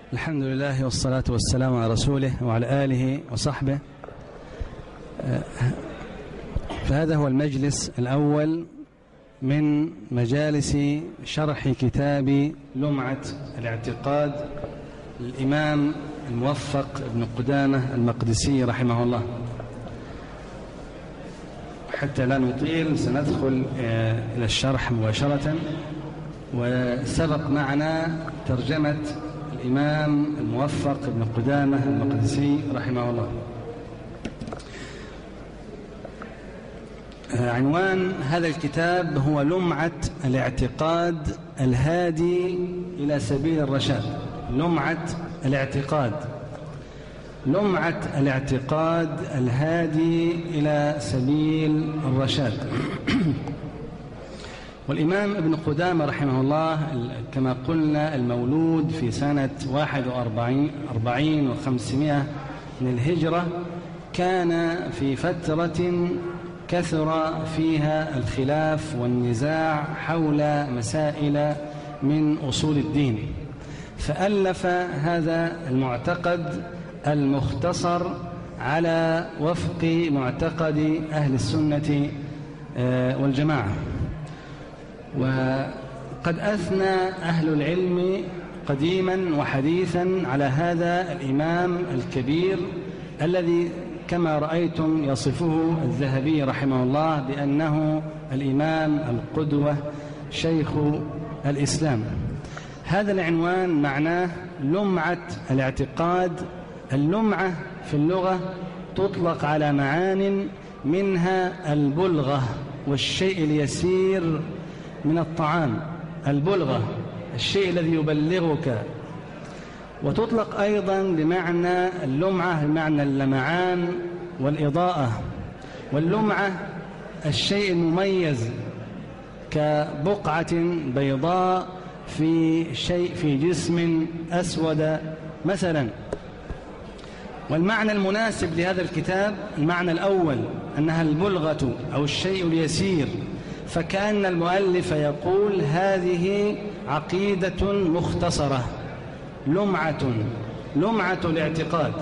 الحمد لله والصلاة والسلام على رسوله وعلى آله وصحبه. فهذا هو المجلس الأول من مجالس شرح كتاب لمعة الاعتقاد للإمام الموفق ابن قدامة المقدسي رحمه الله. حتى لا نطيل سندخل إلى الشرح مباشرة. وسبق معنا ترجمة الإمام الموفق ابن قدامة المقدسي رحمه الله. عنوان هذا الكتاب هو لمعة الاعتقاد الهادي إلى سبيل الرشاد. لمعة الاعتقاد، لمعة الاعتقاد الهادي إلى سبيل الرشاد. والإمام ابن قدامة رحمه الله كما قلنا المولود في سنة 41 و500 من الهجرة، كان في فترة كثر فيها الخلاف والنزاع حول مسائل من أصول الدين، فألف هذا المعتقد المختصر على وفق معتقد أهل السنة والجماعة. وقد أثنى أهل العلم قديما وحديثا على هذا الإمام الكبير الذي كما رأيتم يصفه الذهبي رحمه الله بأنه الإمام القدوة شيخ الإسلام. هذا العنوان معناه لمعة الاعتقاد. اللمعة في اللغة تطلق على معان منها البلغة والشيء اليسير من الطعام، البلغة الشيء الذي يبلغك. وتطلق أيضا بمعنى اللمعة بمعنى اللمعان والإضاءة. واللمعة الشيء المميز كبقعة بيضاء في شيء في جسم أسود مثلا. والمعنى المناسب لهذا الكتاب المعنى الأول أنها البلغة أو الشيء اليسير، فكأن المؤلف يقول هذه عقيدة مختصرة، لمعة الاعتقاد.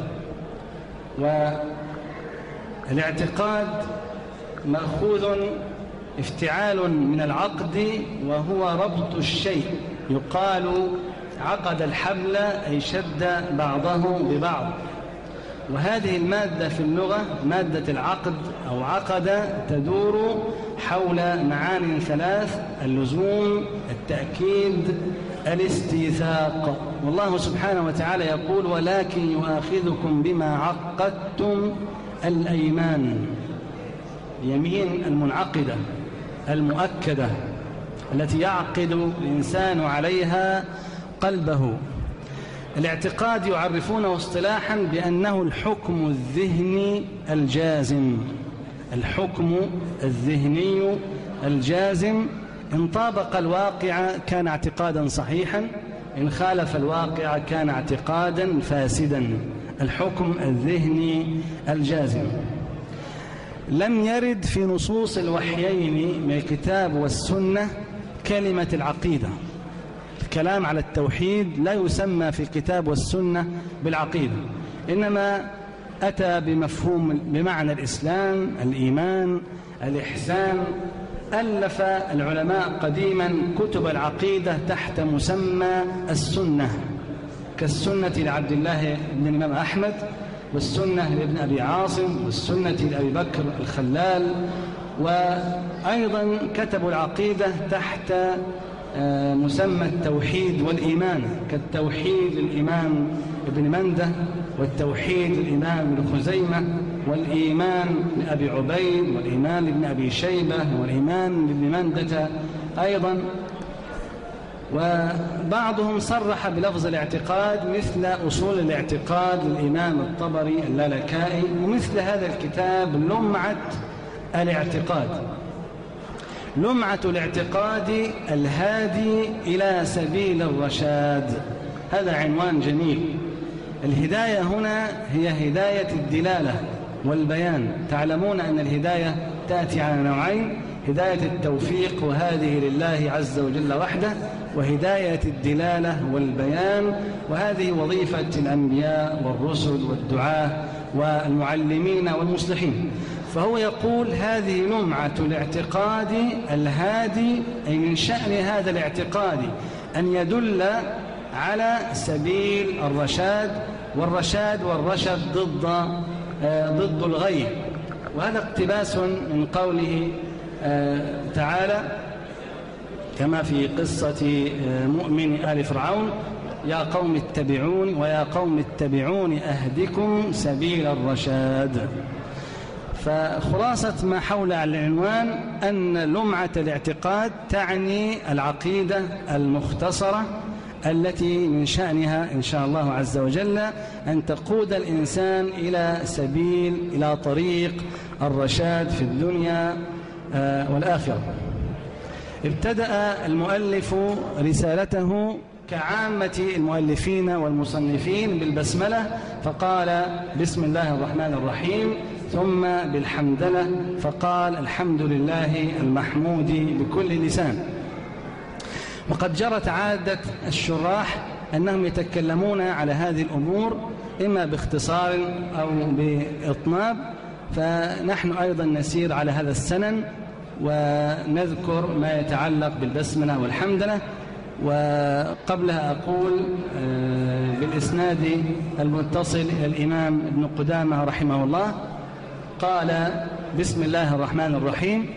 والاعتقاد مأخوذ افتعال من العقد وهو ربط الشيء. يقال عقد الحبل أي شد بعضه ببعض. وهذه المادة في اللغة مادة العقد أو عقد تدور حول معان ثلاث: اللزوم، التأكيد، الاستيثاق. والله سبحانه وتعالى يقول ولكن يؤاخذكم بما عقدتم الأيمان، يمين المنعقدة المؤكدة التي يعقد الإنسان عليها قلبه. الاعتقاد يعرفونه اصطلاحا بأنه الحكم الذهني الجازم. الحكم الذهني الجازم، إن طابق الواقع كان اعتقادا صحيحا، إن خالف الواقع كان اعتقادا فاسدا. الحكم الذهني الجازم. لم يرد في نصوص الوحيين من الكتاب والسنة كلمة العقيدة. الكلام على التوحيد لا يسمى في الكتاب والسنة بالعقيدة، إنما أتى بمفهوم بمعنى الإسلام، الإيمان، الإحسان. ألف العلماء قديما كتب العقيدة تحت مسمى السنة، كالسنة لعبد الله بن الإمام أحمد، والسنة لابن أبي عاصم، والسنة لأبي بكر الخلال. وأيضا كتبوا العقيدة تحت مسمى التوحيد والإيمان، كالتوحيد للإمام ابن منده، والتوحيد للإمام ابن خزيمة، والإيمان لأبي عبيد، والإيمان لابن أبي شيبة، والإيمان لابن مندة أيضا. وبعضهم صرح بلفظ الاعتقاد مثل أصول الاعتقاد للإمام الطبري اللالكائي، ومثل هذا الكتاب لمعة الاعتقاد. لمعة الاعتقاد الهادي إلى سبيل الرشاد، هذا عنوان جميل. الهداية هنا هي هداية الدلالة والبيان. تعلمون أن الهداية تأتي على نوعين: هداية التوفيق، وهذه لله عز وجل وحده، وهداية الدلالة والبيان، وهذه وظيفة الأنبياء والرسل والدعاة والمعلمين والمصلحين. فهو يقول هذه لمعة الاعتقاد الهادي، أي من شأن هذا الاعتقاد أن يدل على سبيل الرشاد، والرشد ضد الغي. وهذا اقتباس من قوله تعالى كما في قصة مؤمن آل فرعون: يا قوم اتبعون ويا قوم اتبعون أهدكم سبيل الرشاد. فخلاصة ما حول العنوان أن لمعة الاعتقاد تعني العقيدة المختصرة التي من شأنها إن شاء الله عز وجل أن تقود الإنسان إلى طريق الرشاد في الدنيا والآخرة. ابتدأ المؤلف رسالته كعامة المؤلفين والمصنفين بالبسملة، فقال بسم الله الرحمن الرحيم، ثم بالحمدلة، فقال الحمد لله المحمود بكل لسان. وقد جرت عادة الشراح أنهم يتكلمون على هذه الأمور إما باختصار أو بإطناب، فنحن أيضا نسير على هذا السنن ونذكر ما يتعلق بالبسملة والحمدلة. وقبلها أقول بالإسناد المتصل إلى الإمام ابن قدامة رحمه الله قال بسم الله الرحمن الرحيم.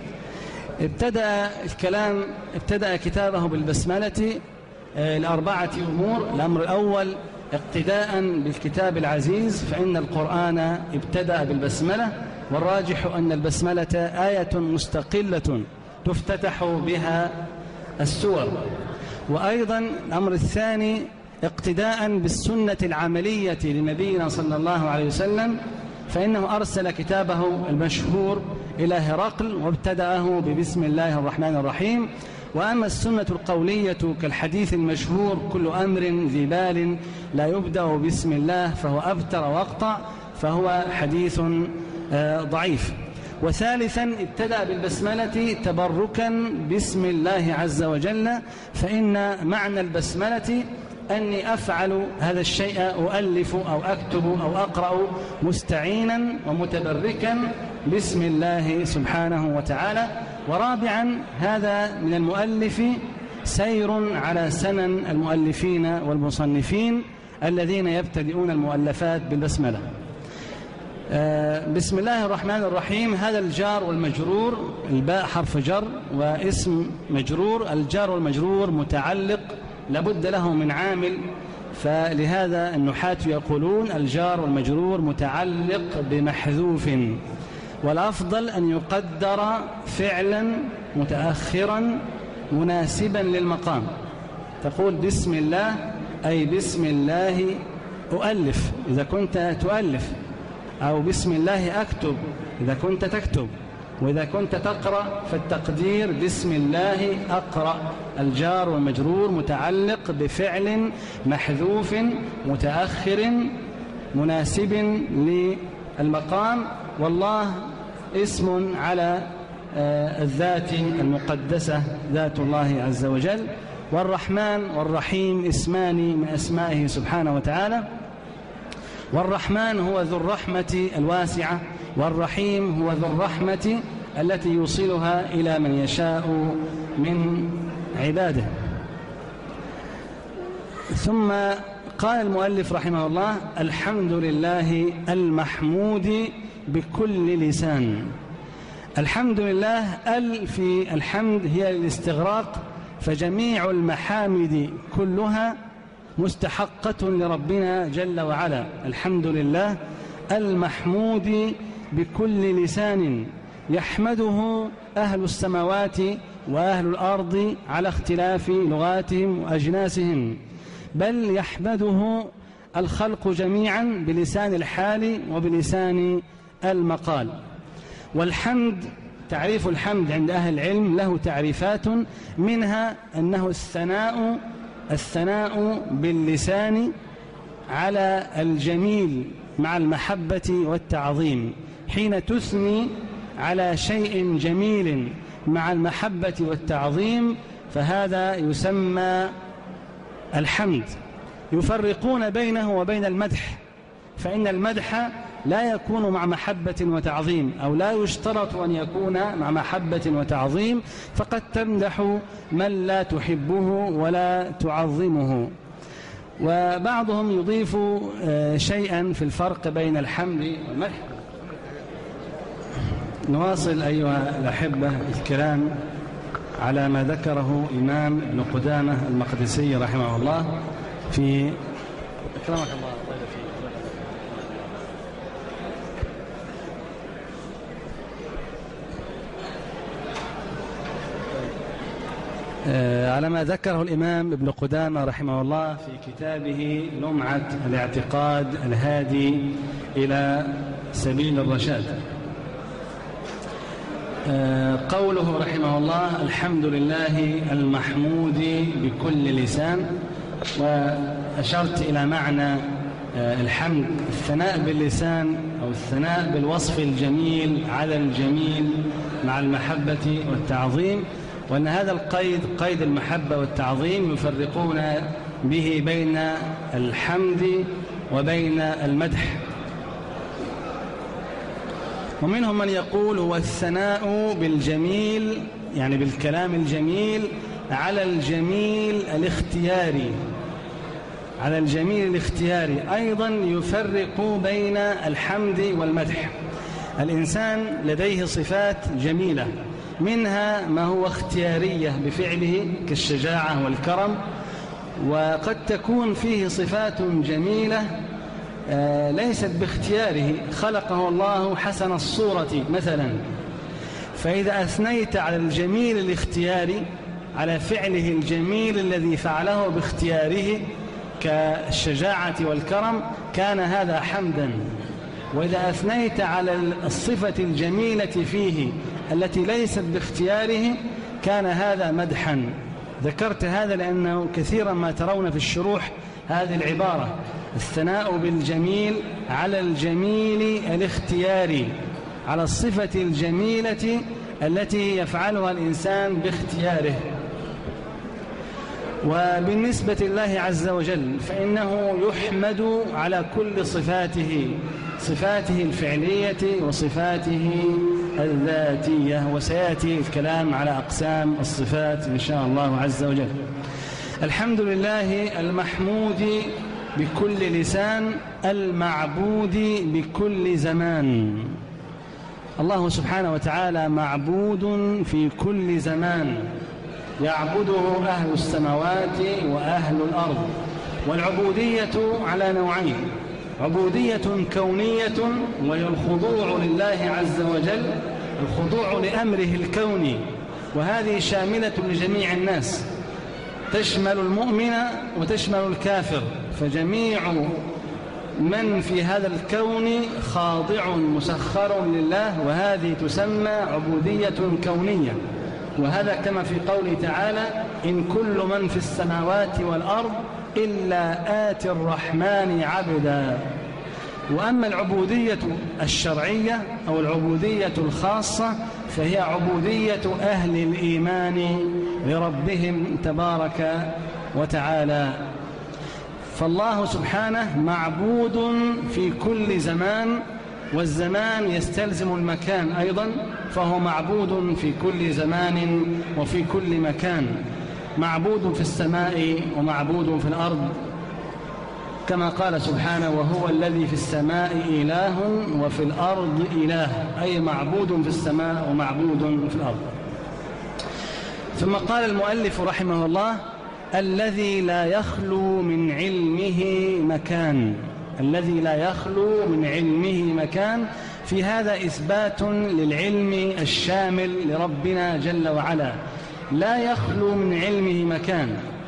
ابتدأ كتابه بالبسملة لأربعة أمور. الأمر الأول اقتداء بالكتاب العزيز، فإن القرآن ابتدأ بالبسملة، والراجح أن البسملة آية مستقلة تفتتح بها السور. وأيضا الأمر الثاني اقتداء بالسنة العملية لنبينا صلى الله عليه وسلم، فإنه أرسل كتابه المشهور إلى هرقل وابتدأه ببسم الله الرحمن الرحيم. وأما السنة القولية كالحديث المشهور كل أمر ذي بال لا يبدأ بسم الله فهو أبتر وأقطع، فهو حديث ضعيف. وثالثا ابتدأ بالبسملة تبركا باسم الله عز وجل، فإن معنى البسملة أني أفعل هذا الشيء، أؤلف أو أكتب أو أقرأ مستعينا ومتبركا باسم الله سبحانه وتعالى. ورابعا هذا من المؤلف سير على سنن المؤلفين والمصنفين الذين يبتدئون المؤلفات بالبسملة. بسم الله الرحمن الرحيم، هذا الجار والمجرور، الباء حرف جر واسم مجرور، الجار والمجرور متعلق لابد له من عامل، فلهذا النحاة يقولون الجار والمجرور متعلق بمحذوف، والأفضل أن يقدر فعلا متأخرا مناسبا للمقام. تقول بسم الله أي بسم الله أؤلف إذا كنت تؤلف، أو بسم الله أكتب إذا كنت تكتب، وإذا كنت تقرأ فالتقدير بسم الله أقرأ. الجار والمجرور متعلق بفعل محذوف متأخر مناسب للمقام، والله اسم على الذات المقدسة ذات الله عز وجل. والرحمن والرحيم اسمان من أسمائه سبحانه وتعالى. والرحمن هو ذو الرحمة الواسعة، والرحيم هو ذو الرحمة التي يوصلها إلى من يشاء من عباده. ثم قال المؤلف رحمه الله الحمد لله المحمود بكل لسان. الحمد لله في الحمد هي للاستغراق، فجميع المحامد كلها مستحقة لربنا جل وعلا. الحمد لله المحمود بكل لسان يحمده أهل السماوات وأهل الأرض على اختلاف لغاتهم وأجناسهم، بل يحمده الخلق جميعا بلسان الحال وبلسان المقال. والحمد، تعريف الحمد عند أهل العلم له تعريفات، منها أنه الثناء باللسان على الجميل مع المحبة والتعظيم. حين تثني على شيء جميل مع المحبة والتعظيم فهذا يسمى الحمد. يفرقون بينه وبين المدح، فإن المدح لا يكون مع محبة وتعظيم، أو لا يشترط أن يكون مع محبة وتعظيم، فقد تمدح من لا تحبه ولا تعظمه. وبعضهم يضيف شيئا في الفرق بين الحمد والمدح. نواصل أيها الأحبة الكرام على ما ذكره الإمام ابن قدامة المقدسي رحمه الله في أكرمك الله على ما ذكره الإمام ابن قدامة رحمه الله في كتابه لمعة الاعتقاد الهادي إلى سبيل الرشاد. قوله رحمه الله: الحمد لله المحمود بكل لسان. وأشرت إلى معنى الحمد الثناء باللسان، أو الثناء بالوصف الجميل على الجميل مع المحبة والتعظيم، وأن هذا القيد قيد المحبة والتعظيم يفرقون به بين الحمد وبين المدح. ومنهم من يقول هو الثناء بالجميل، يعني بالكلام الجميل على الجميل الاختياري، على الجميل الاختياري. أيضا يفرق بين الحمد والمدح. الإنسان لديه صفات جميلة، منها ما هو اختيارية بفعله كالشجاعة والكرم، وقد تكون فيه صفات جميلة ليست باختياره، خلقه الله حسن الصورة مثلا. فإذا أثنيت على الجميل الاختياري، على فعله الجميل الذي فعله باختياره كالشجاعة والكرم، كان هذا حمدا. وإذا أثنيت على الصفة الجميلة فيه التي ليست باختياره، كان هذا مدحا. ذكرت هذا لأنه كثيرا ما ترون في الشروح هذه العبارة: الثناء بالجميل على الجميل الاختياري، على الصفة الجميلة التي يفعلها الإنسان باختياره. وبالنسبة لله عز وجل فإنه يحمد على كل صفاته الفعلية وصفاته الذاتية، وسيأتي الكلام على أقسام الصفات إن شاء الله عز وجل. الحمد لله المحمود بكل لسان، المعبود بكل زمان. الله سبحانه وتعالى معبود في كل زمان، يعبده أهل السماوات وأهل الأرض. والعبودية على نوعين: عبودية كونية وهي الخضوع لله عز وجل، الخضوع لأمره الكوني، وهذه شاملة لجميع الناس، تشمل المؤمن وتشمل الكافر، فجميع من في هذا الكون خاضع مسخر لله، وهذه تسمى عبودية كونية. وهذا كما في قوله تعالى: إن كل من في السماوات والأرض إلا آتي الرحمن عبدا. وأما العبودية الشرعية أو العبودية الخاصة فهي عبودية أهل الإيمان لربهم تبارك وتعالى. فالله سبحانه معبود في كل زمان، والزمان يستلزم المكان أيضا، فهو معبود في كل زمان وفي كل مكان، معبود في السماء ومعبود في الأرض، كما قال سبحانه: وهو الذي في السماء إله وفي الأرض إله، أي معبود في السماء ومعبود في الأرض. ثم قال المؤلف رحمه الله: الذي لا يخلو من علمه مكان. الذي لا يخلو من علمه مكان، في هذا إثبات للعلم الشامل لربنا جل وعلا، لا يخلو من علمه مكان.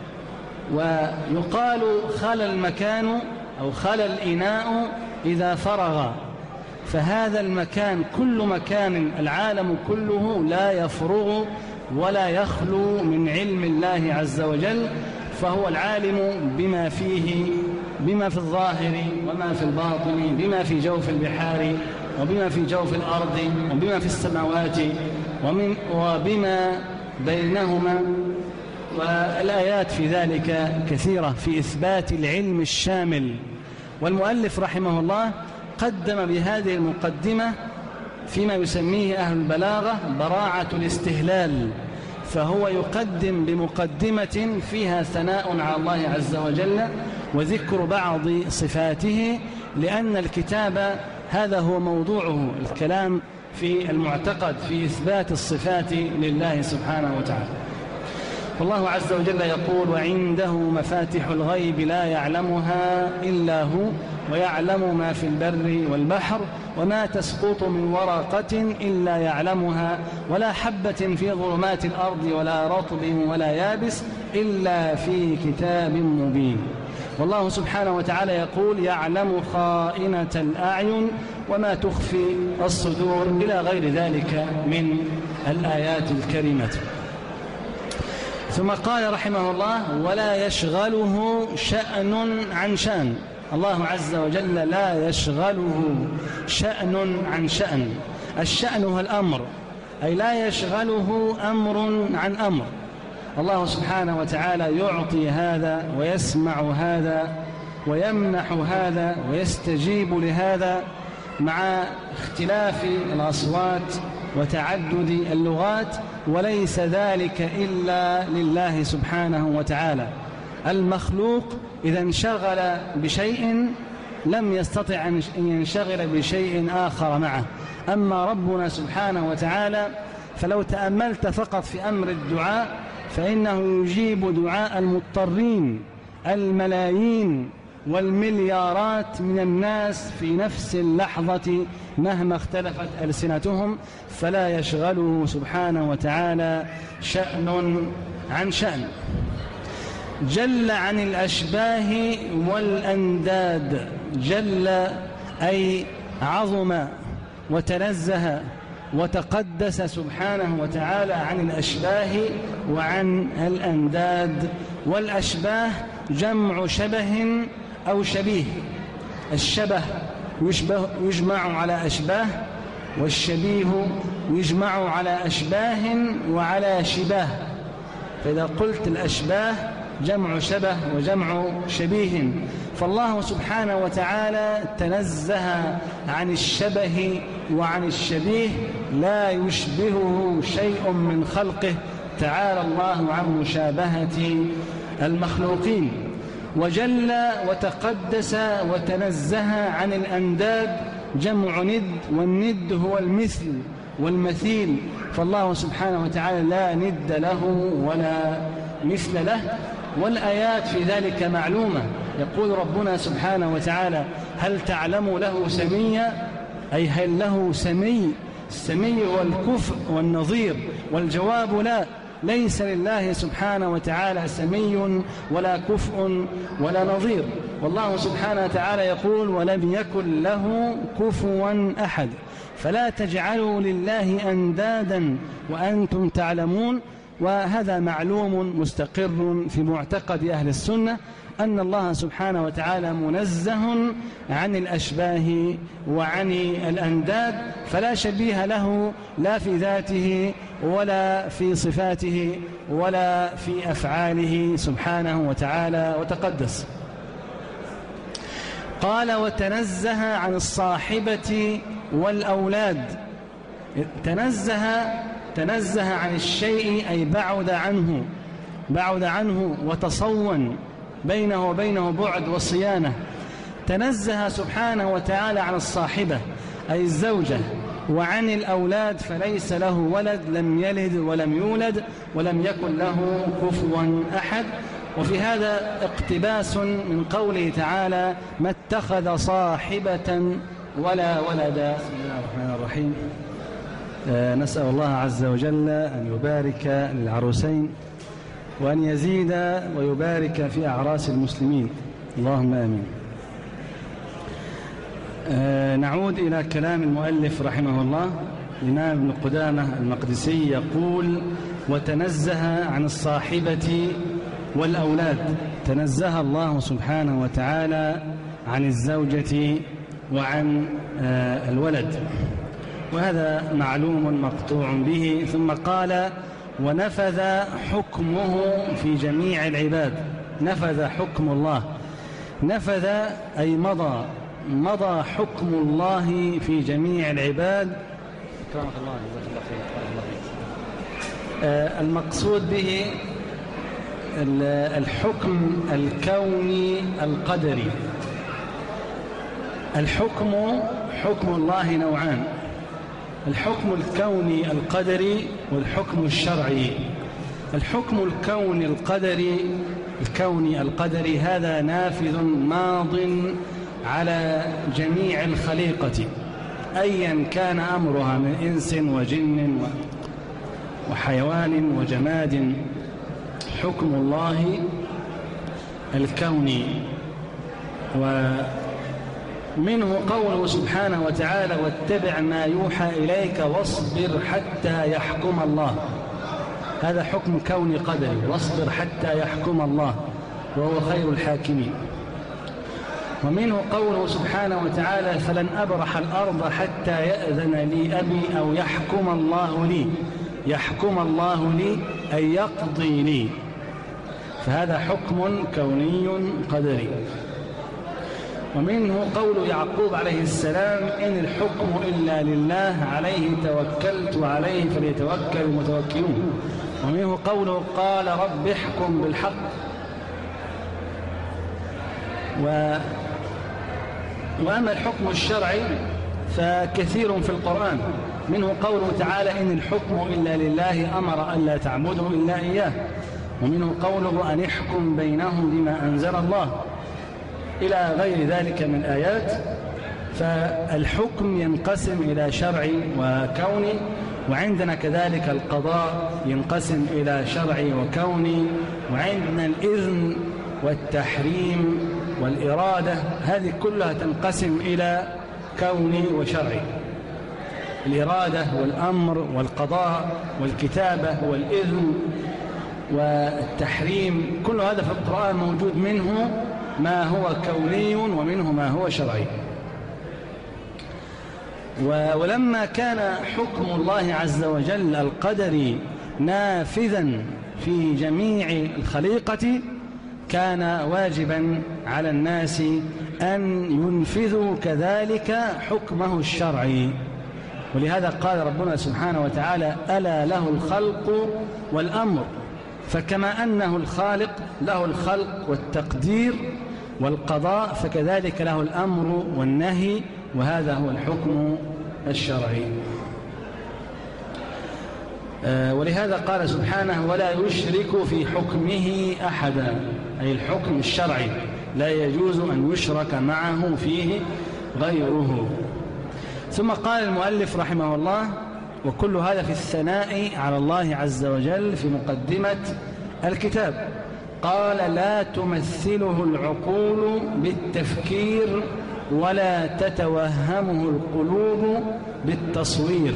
ويقال خلى المكان أو خلى الإناء إذا فرغ، فهذا المكان كل مكان، العالم كله لا يفرغ ولا يخلو من علم الله عز وجل، فهو العالم بما فيه، بما في الظاهر وما في الباطن، بما في جوف البحار وبما في جوف الأرض وبما في السماوات وبما بينهما. والآيات في ذلك كثيرة في إثبات العلم الشامل. والمؤلف رحمه الله قدم بهذه المقدمة فيما يسميه أهل البلاغة براعة الاستهلال، فهو يقدم بمقدمة فيها ثناء على الله عز وجل وذكر بعض صفاته، لأن الكتاب هذا هو موضوعه، الكلام في المعتقد في إثبات الصفات لله سبحانه وتعالى. والله عز وجل يقول: وعنده مفاتح الغيب لا يعلمها إلا هو ويعلم ما في البر والبحر وما تسقط من ورقة إلا يعلمها ولا حبة في ظلمات الأرض ولا رطب ولا يابس إلا في كتاب مبين. والله سبحانه وتعالى يقول: يعلم خائنة الأعين وما تخفي الصدور، إلى غير ذلك من الآيات الكريمة. ثم قال رحمه الله: ولا يشغله شأن عن شأن. الله عز وجل لا يشغله شأن عن شأن. الشأن هو الأمر، أي لا يشغله أمر عن أمر. الله سبحانه وتعالى يعطي هذا ويسمع هذا ويمنح هذا ويستجيب لهذا مع اختلاف الأصوات وتعدد اللغات، وليس ذلك إلا لله سبحانه وتعالى. المخلوق إذا انشغل بشيء لم يستطع أن ينشغل بشيء آخر معه. أما ربنا سبحانه وتعالى فلو تأملت فقط في أمر الدعاء فإنه يجيب دعاء المضطرين الملايين والمليارات من الناس في نفس اللحظة مهما اختلفت ألسنتهم، فلا يشغله سبحانه وتعالى شأن عن شأن. جل عن الأشباه والأنداد. جل أي عظم وتنزه وتقدس سبحانه وتعالى عن الأشباه وعن الأنداد. والأشباه جمع شبه أو شبيه. الشبه يجمع على أشباه، والشبيه يجمع على أشباه وعلى شباه. فإذا قلت الأشباه جمع شبه وجمع شبيه، فالله سبحانه وتعالى تنزه عن الشبه وعن الشبيه، لا يشبهه شيء من خلقه، تعالى الله عن مشابهة المخلوقين. وجل وتقدس وتنزه عن الأنداد، جمع ند، والند هو المثل والمثيل، فالله سبحانه وتعالى لا ند له ولا مثل له. والآيات في ذلك معلومة. يقول ربنا سبحانه وتعالى: هل تعلم له سميا؟ أي هل له سمي؟ السمي هو الكفء والنظير، والجواب لا، ليس لله سبحانه وتعالى سمي ولا كفء ولا نظير. والله سبحانه وتعالى يقول: ولم يكن له كفوا أحد. فلا تجعلوا لله أندادا وأنتم تعلمون. وهذا معلوم مستقر في معتقد أهل السنة أن الله سبحانه وتعالى منزه عن الأشباه وعن الأنداد، فلا شبيه له لا في ذاته ولا في صفاته ولا في أفعاله سبحانه وتعالى وتقدس. قال: وتنزه عن الصاحبة والأولاد. تنزه عن الشيء أي بعد عنه وتصون، بينه وبينه بعد وصيانة. تنزه سبحانه وتعالى عن الصاحبة أي الزوجة، وعن الأولاد فليس له ولد، لم يلد ولم يولد ولم يكن له كفوا أحد. وفي هذا اقتباس من قوله تعالى: ما اتخذ صاحبة ولا ولدا. بسم الله الرحمن الرحيم. نسأل الله عز وجل أن يبارك للعروسين وأن يزيد ويبارك في أعراس المسلمين، اللهم آمين. نعود إلى كلام المؤلف رحمه الله. الإمام ابن قدامة المقدسي يقول: وتنزه عن الصاحبة والأولاد. تنزه الله سبحانه وتعالى عن الزوجة وعن الولد. وهذا معلوم مقطوع به. ثم قال ونفذ حكمه في جميع العباد. نفذ حكم الله، نفذ أي مضى حكم الله في جميع العباد. كرمك الله، جزاك الله خير، بارك الله فيك. المقصود به الحكم الكوني القدري. حكم الله نوعان: الحكم الكوني القدري والحكم الشرعي. الحكم الكوني القدري هذا نافذ ماض على جميع الخليقة أيا كان أمرها من إنس وجن وحيوان وجماد. حكم الله الكوني، ومنه قوله سبحانه وتعالى واتبع ما يوحى إليك واصبر حتى يحكم الله. هذا حكم كوني قدري، واصبر حتى يحكم الله وهو خير الحاكمين. ومنه قوله سبحانه وتعالى فلن أبرح الأرض حتى يأذن لي أبي أو يحكم الله لي. يحكم الله لي أي يقضي لي، فهذا حكم كوني قدري. ومنه قول يعقوب عليه السلام إن الحكم إلا لله عليه توكلت وعليه فليتوكل المتوكلون. ومنه قوله قال رب احكم بالحق. وأما الحكم الشرعي فكثير في القرآن، منه قوله تعالى إن الحكم إلا لله أمر ألا تعبدوا إلا إياه. ومنه قوله أن احكم بينهم بما أنزل الله، إلى غير ذلك من الآيات. فالحكم ينقسم إلى شرعي وكوني، وعندنا كذلك القضاء ينقسم إلى شرعي وكوني، وعندنا الإذن والتحريم والإرادة، هذه كلها تنقسم إلى كوني وشرعي. الإرادة والأمر والقضاء والكتابة والإذن والتحريم، كل هذا في القرآن موجود، منه ما هو كوني ومنه ما هو شرعي. ولما كان حكم الله عز وجل القدري نافذا في جميع الخليقة، كان واجبا على الناس أن ينفذوا كذلك حكمه الشرعي. ولهذا قال ربنا سبحانه وتعالى ألا له الخلق والأمر. فكما أنه الخالق له الخلق والتقدير والقضاء، فكذلك له الأمر والنهي، وهذا هو الحكم الشرعي. ولهذا قال سبحانه ولا يشرك في حكمه أحدا، أي الحكم الشرعي لا يجوز أن يشرك معه فيه غيره. ثم قال المؤلف رحمه الله وكل هذا في الثناء على الله عز وجل في مقدمة الكتاب. قال لا تمثله العقول بالتفكير ولا تتوهمه القلوب بالتصوير.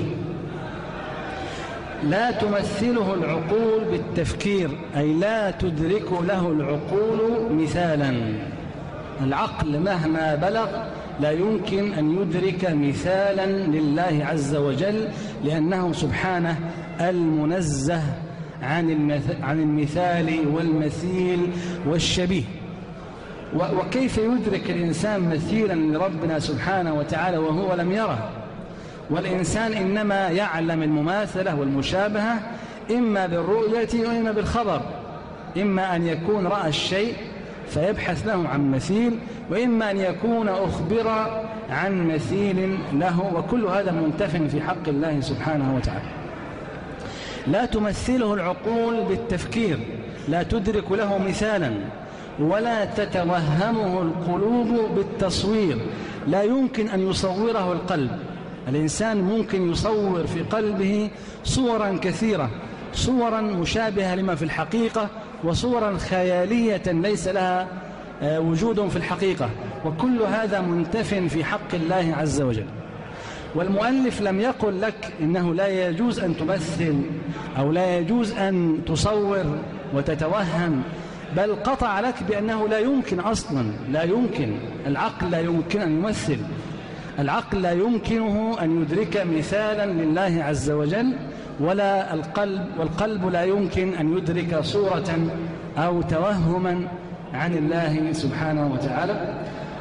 لا تمثله العقول بالتفكير، أي لا تدرك له العقول مثالا. العقل مهما بلغ لا يمكن أن يدرك مثالا لله عز وجل، لأنه سبحانه المنزه عن المثال والمثيل والشبيه. وكيف يدرك الإنسان مثيلا لربنا سبحانه وتعالى وهو لم يره؟ والإنسان إنما يعلم المماثلة والمشابهة إما بالرؤية وإما بالخبر، إما أن يكون رأى الشيء فيبحث له عن مثيل، وإما أن يكون أخبر عن مثيل له، وكل هذا منتف في حق الله سبحانه وتعالى. لا تمثله العقول بالتفكير، لا تدرك له مثالا، ولا تتوهمه القلوب بالتصوير، لا يمكن أن يصوره القلب. الإنسان ممكن يصور في قلبه صورا كثيرة، صورا مشابهة لما في الحقيقة، وصورا خيالية ليس لها وجود في الحقيقة، وكل هذا منتف في حق الله عز وجل. والمؤلف لم يقل لك إنه لا يجوز أن تمثل أو لا يجوز أن تصور وتتوهم، بل قطع لك بأنه لا يمكن أصلا، لا يمكن، العقل لا يمكن أن يمثل. العقل لا يمكنه أن يدرك مثالا لله عز وجل، ولا والقلب لا يمكن أن يدرك صورة أو توهما عن الله سبحانه وتعالى.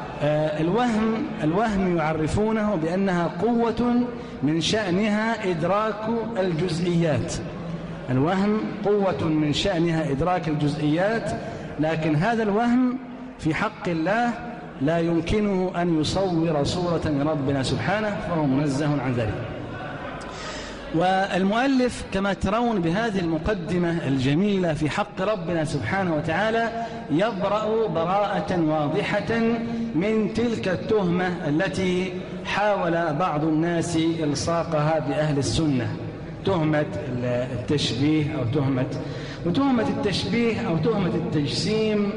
الوهم يعرفونه بأنها قوة من شأنها إدراك الجزئيات. الوهم قوة من شأنها إدراك الجزئيات، لكن هذا الوهم في حق الله لا يمكنه أن يصور صورة لربنا سبحانه، فهو منزه عن ذلك. والمؤلف كما ترون بهذه المقدمة الجميلة في حق ربنا سبحانه وتعالى يبرأ براءة واضحة من تلك التهمة التي حاول بعض الناس إلصاقها بأهل السنة، تهمة التشبيه وتهمة التشبيه أو تهمة التجسيم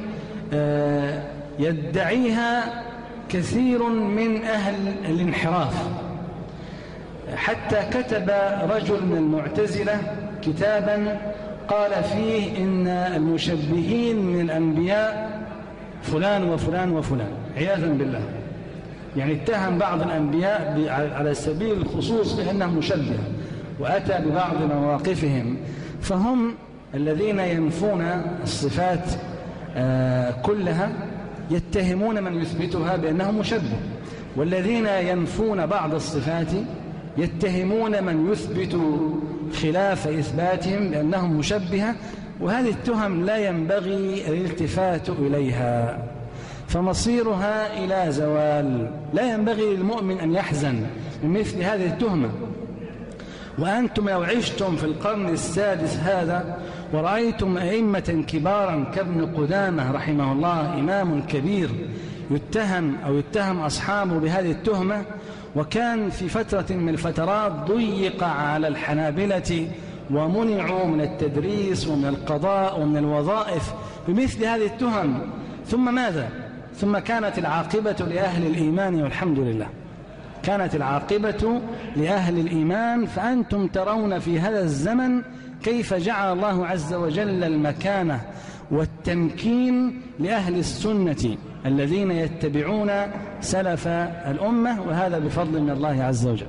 يدعيها كثير من أهل الانحراف. حتى كتب رجل من المعتزلة كتابا قال فيه إن المشبهين من الأنبياء فلان وفلان وفلان، عياذا بالله. يعني اتهم بعض الأنبياء على سبيل الخصوص بأنهم مشبهة، وأتى ببعض مواقفهم. فهم الذين ينفون الصفات كلها يتهمون من يثبتها بأنه مشبه، والذين ينفون بعض الصفات يتهمون من يثبت خلاف إثباتهم بأنهم مشبهة. وهذه التهم لا ينبغي الالتفات إليها، فمصيرها إلى زوال. لا ينبغي للمؤمن أن يحزن من مثل هذه التهمة. وأنتم لو عشتم في القرن السادس هذا ورأيتم أئمة كبارا كابن قدامة رحمه الله، إمام كبير يتهم أصحابه بهذه التهمة، وكان في فترة من الفترات ضيق على الحنابلة ومنعوا من التدريس ومن القضاء ومن الوظائف بمثل هذه التهم، ثم ماذا؟ ثم كانت العاقبة لأهل الإيمان، والحمد لله كانت العاقبة لأهل الإيمان. فأنتم ترون في هذا الزمن كيف جعل الله عز وجل المكانة والتمكين لأهل السنة الذين يتبعون سلف الأمة، وهذا بفضل من الله عز وجل.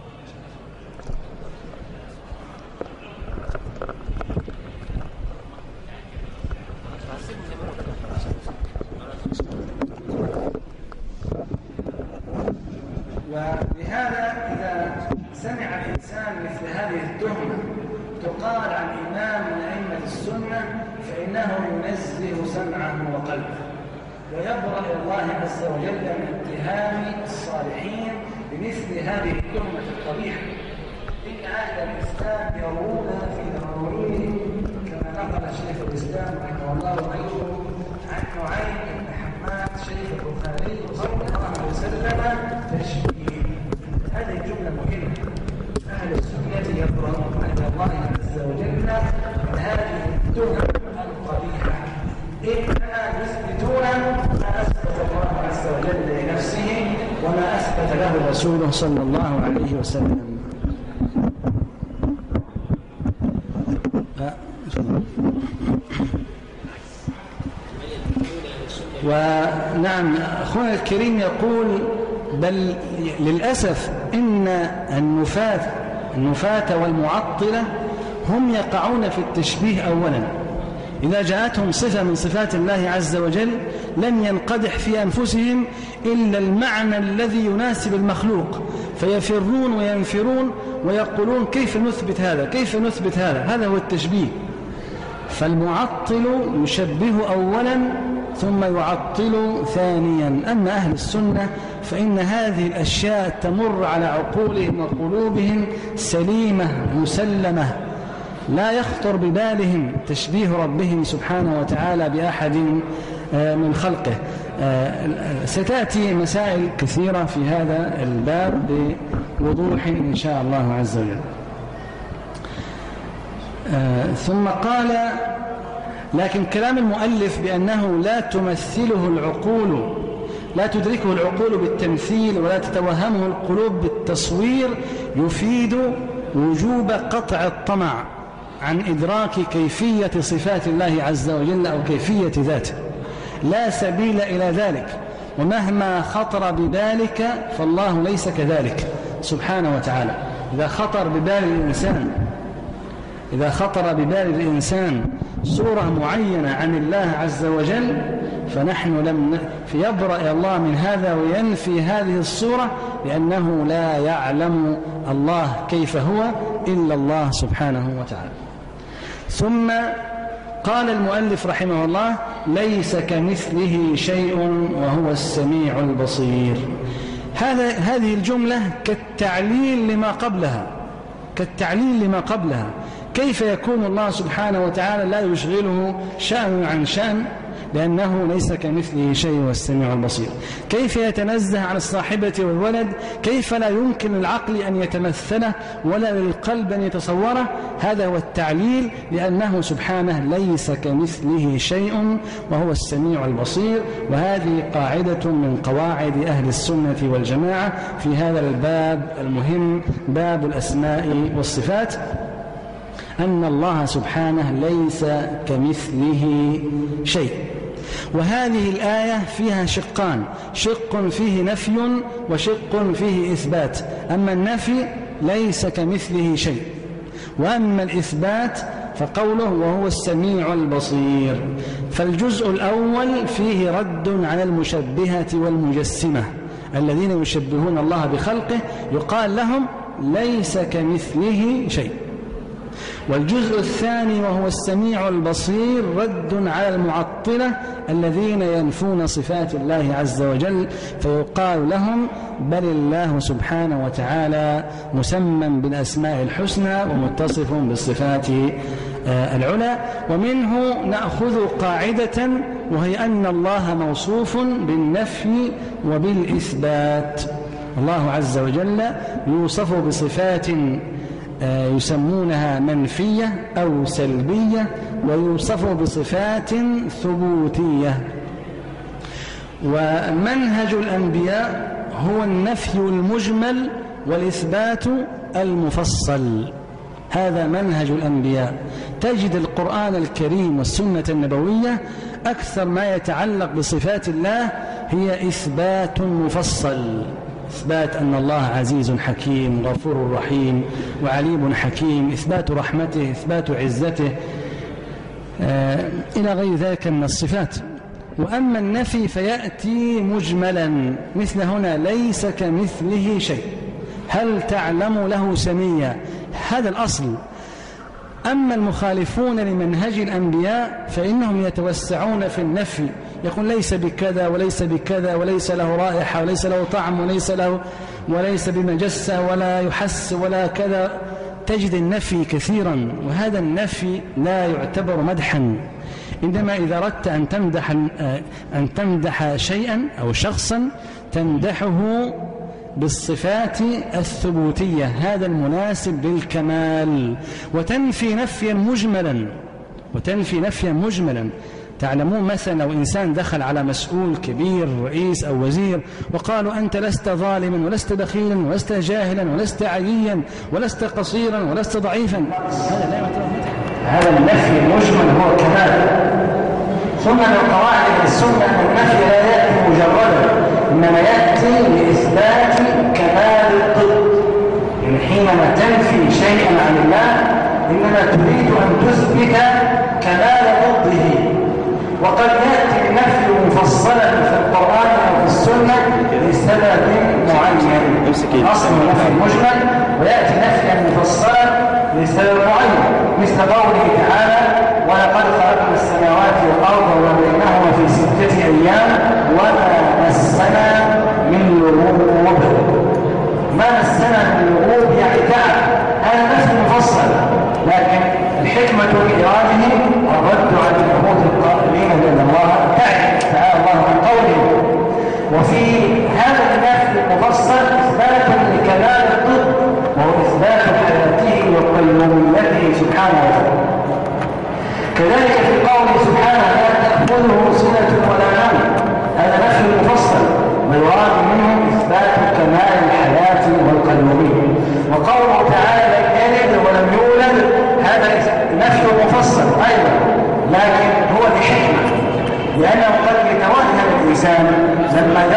ولهذا إذا سمع الإنسان مثل هذه التهمة تقال عن إمام من أئمة السنة فإنه ينزه سمعه وقلبه، ويبرأ الله عز وجل من اتهام الصالحين بمثل هذه التهمة القبيحة. إن أهل الإسلام يرون في ضرورهم كما نقل شيخ الإسلام رحمه الله وغيره عن نعيم بن حماد شيخ البخاري صلى الله عليه وسلم تشبيه. هذه جملة مهمة. أهل السنة يبرؤون عند الله عز وجل من هذه التهم القبيحة، إنما يثبتون ما أثبت الله عز وجل لنفسه وما أثبت له رسوله صلى الله عليه وسلم. ونعم أخونا الكريم يقول بل للأسف إن النفاة والمعطلة هم يقعون في التشبيه أولا. إذا جاءتهم صفة من صفات الله عز وجل لم ينقدح في أنفسهم إلا المعنى الذي يناسب المخلوق، فيفرون وينفرون ويقولون كيف نثبت هذا كيف نثبت هذا. هذا هو التشبيه. فالمعطل يشبه أولا ثم يعطل ثانيا. أما أهل السنة فإن هذه الأشياء تمر على عقولهم وقلوبهم سليمة مسلمة، لا يخطر ببالهم تشبيه ربهم سبحانه وتعالى بأحد من خلقه. ستأتي مسائل كثيرة في هذا الباب بوضوح إن شاء الله عز وجل. ثم قال لكن كلام المؤلف بأنه لا تمثله العقول، لا تدركه العقول بالتمثيل ولا تتوهمه القلوب بالتصوير، يفيد وجوب قطع الطمع عن إدراك كيفية صفات الله عز وجل أو كيفية ذاته. لا سبيل إلى ذلك، ومهما خطر ببالك فالله ليس كذلك سبحانه وتعالى. إذا خطر ببال الإنسان صورة معينة عن الله عز وجل فنحن فيبرأ الله من هذا وينفي هذه الصورة، لأنه لا يعلم الله كيف هو إلا الله سبحانه وتعالى. ثم قال المؤلف رحمه الله: ليس كمثله شيء وهو السميع البصير. هذه الجملة كالتعليل لما قبلها. كيف يكون الله سبحانه وتعالى لا يشغله شأن عن شأن؟ لأنه ليس كمثله شيء والسميع البصير. كيف يتنزه عن الصاحبة والولد؟ كيف لا يمكن للعقل أن يتمثله ولا للقلب أن يتصوره؟ هذا هو التعليل، لأنه سبحانه ليس كمثله شيء وهو السميع البصير. وهذه قاعدة من قواعد أهل السنة والجماعة في هذا الباب المهم، باب الأسماء والصفات، أن الله سبحانه ليس كمثله شيء. وهذه الآية فيها شقان: شق فيه نفي وشق فيه إثبات. أما النفي ليس كمثله شيء، وأما الإثبات فقوله وهو السميع البصير. فالجزء الأول فيه رد على المشبهة والمجسمة الذين يشبهون الله بخلقه، يقال لهم ليس كمثله شيء. والجزء الثاني وهو السميع البصير رد على المعطلة الذين ينفون صفات الله عز وجل، فيقال لهم بل الله سبحانه وتعالى مسمى بالأسماء الحسنى ومتصف بالصفات العلى. ومنه نأخذ قاعدة، وهي أن الله موصوف بالنفي وبالإثبات. الله عز وجل يوصف بصفات يسمونها منفية أو سلبية، ويوصف بصفات ثبوتية. ومنهج الأنبياء هو النفي المجمل والإثبات المفصل. هذا منهج الأنبياء. تجد القرآن الكريم والسنة النبوية أكثر ما يتعلق بصفات الله هي إثبات مفصل، إثبات أن الله عزيز حكيم غفور رحيم وعليم حكيم، إثبات رحمته، إثبات عزته، إلى غير ذلك من الصفات. وأما النفي فيأتي مجملا، مثل هنا ليس كمثله شيء، هل تعلم له سميا؟ هذا الأصل. أما المخالفون لمنهج الأنبياء فإنهم يتوسعون في النفي، يقول ليس بكذا وليس بكذا وليس له رائحة وليس له طعم وليس بمجسة ولا يحس ولا كذا. تجد النفي كثيرا، وهذا النفي لا يعتبر مدحا. إنما إذا أردت أن تمدح شيئا أو شخصا مدحه بالصفات الثبوتية، هذا المناسب للكمال. وتنفي نفيا مجملا. تعلمون مثلا لو إنسان دخل على مسؤول كبير رئيس أو وزير وقالوا أنت لست ظالما ولست بخيلا ولست جاهلا ولست عييا ولست قصيرا ولست ضعيفا، هذا لا يعتبر مدحا. هذا النفي المجمل هو كمال. ثم من قواعد السنة أن النفي لا يأتي مجردا، إنما يأتي لإثبات كمال الضد. يعني حينما تنفي شيئا عن الله إنما تريد أن تثبت كمال ضده. وقد يأتي النفي مفصلا في القرآن أو في السنة لسبب معين، أصل النفي المجمل، ويأتي نفيا مفصلا لسبب معين، مثل قوله تعالى ولقد خلقنا السماوات والأرض وبينهما في 6 أيام وما مسنا من لغوب. ما مسنا من لغوب يعني تعب، هذا نفي مفصل، لكن الحكمة بإراده الرد على الحمود القائلين بأن الله تعالى الله عن قوله. وفي هذا النفي المفصل إثبات لكمال الضد، وهو إثبات حياته وقيوميته سبحانه وتعالى. كذلك في قوله سبحانه لا تأخذه سنة ولا نوم، هذا نفي مفصل ويراد منه إثبات كمال الحياة والقيومية. وقوله تعالى لم يلد ولم يولد، هذا نفي مفصل أيضا، لكن هو لحكمة، لأنه قد يتوهم الإنسان لما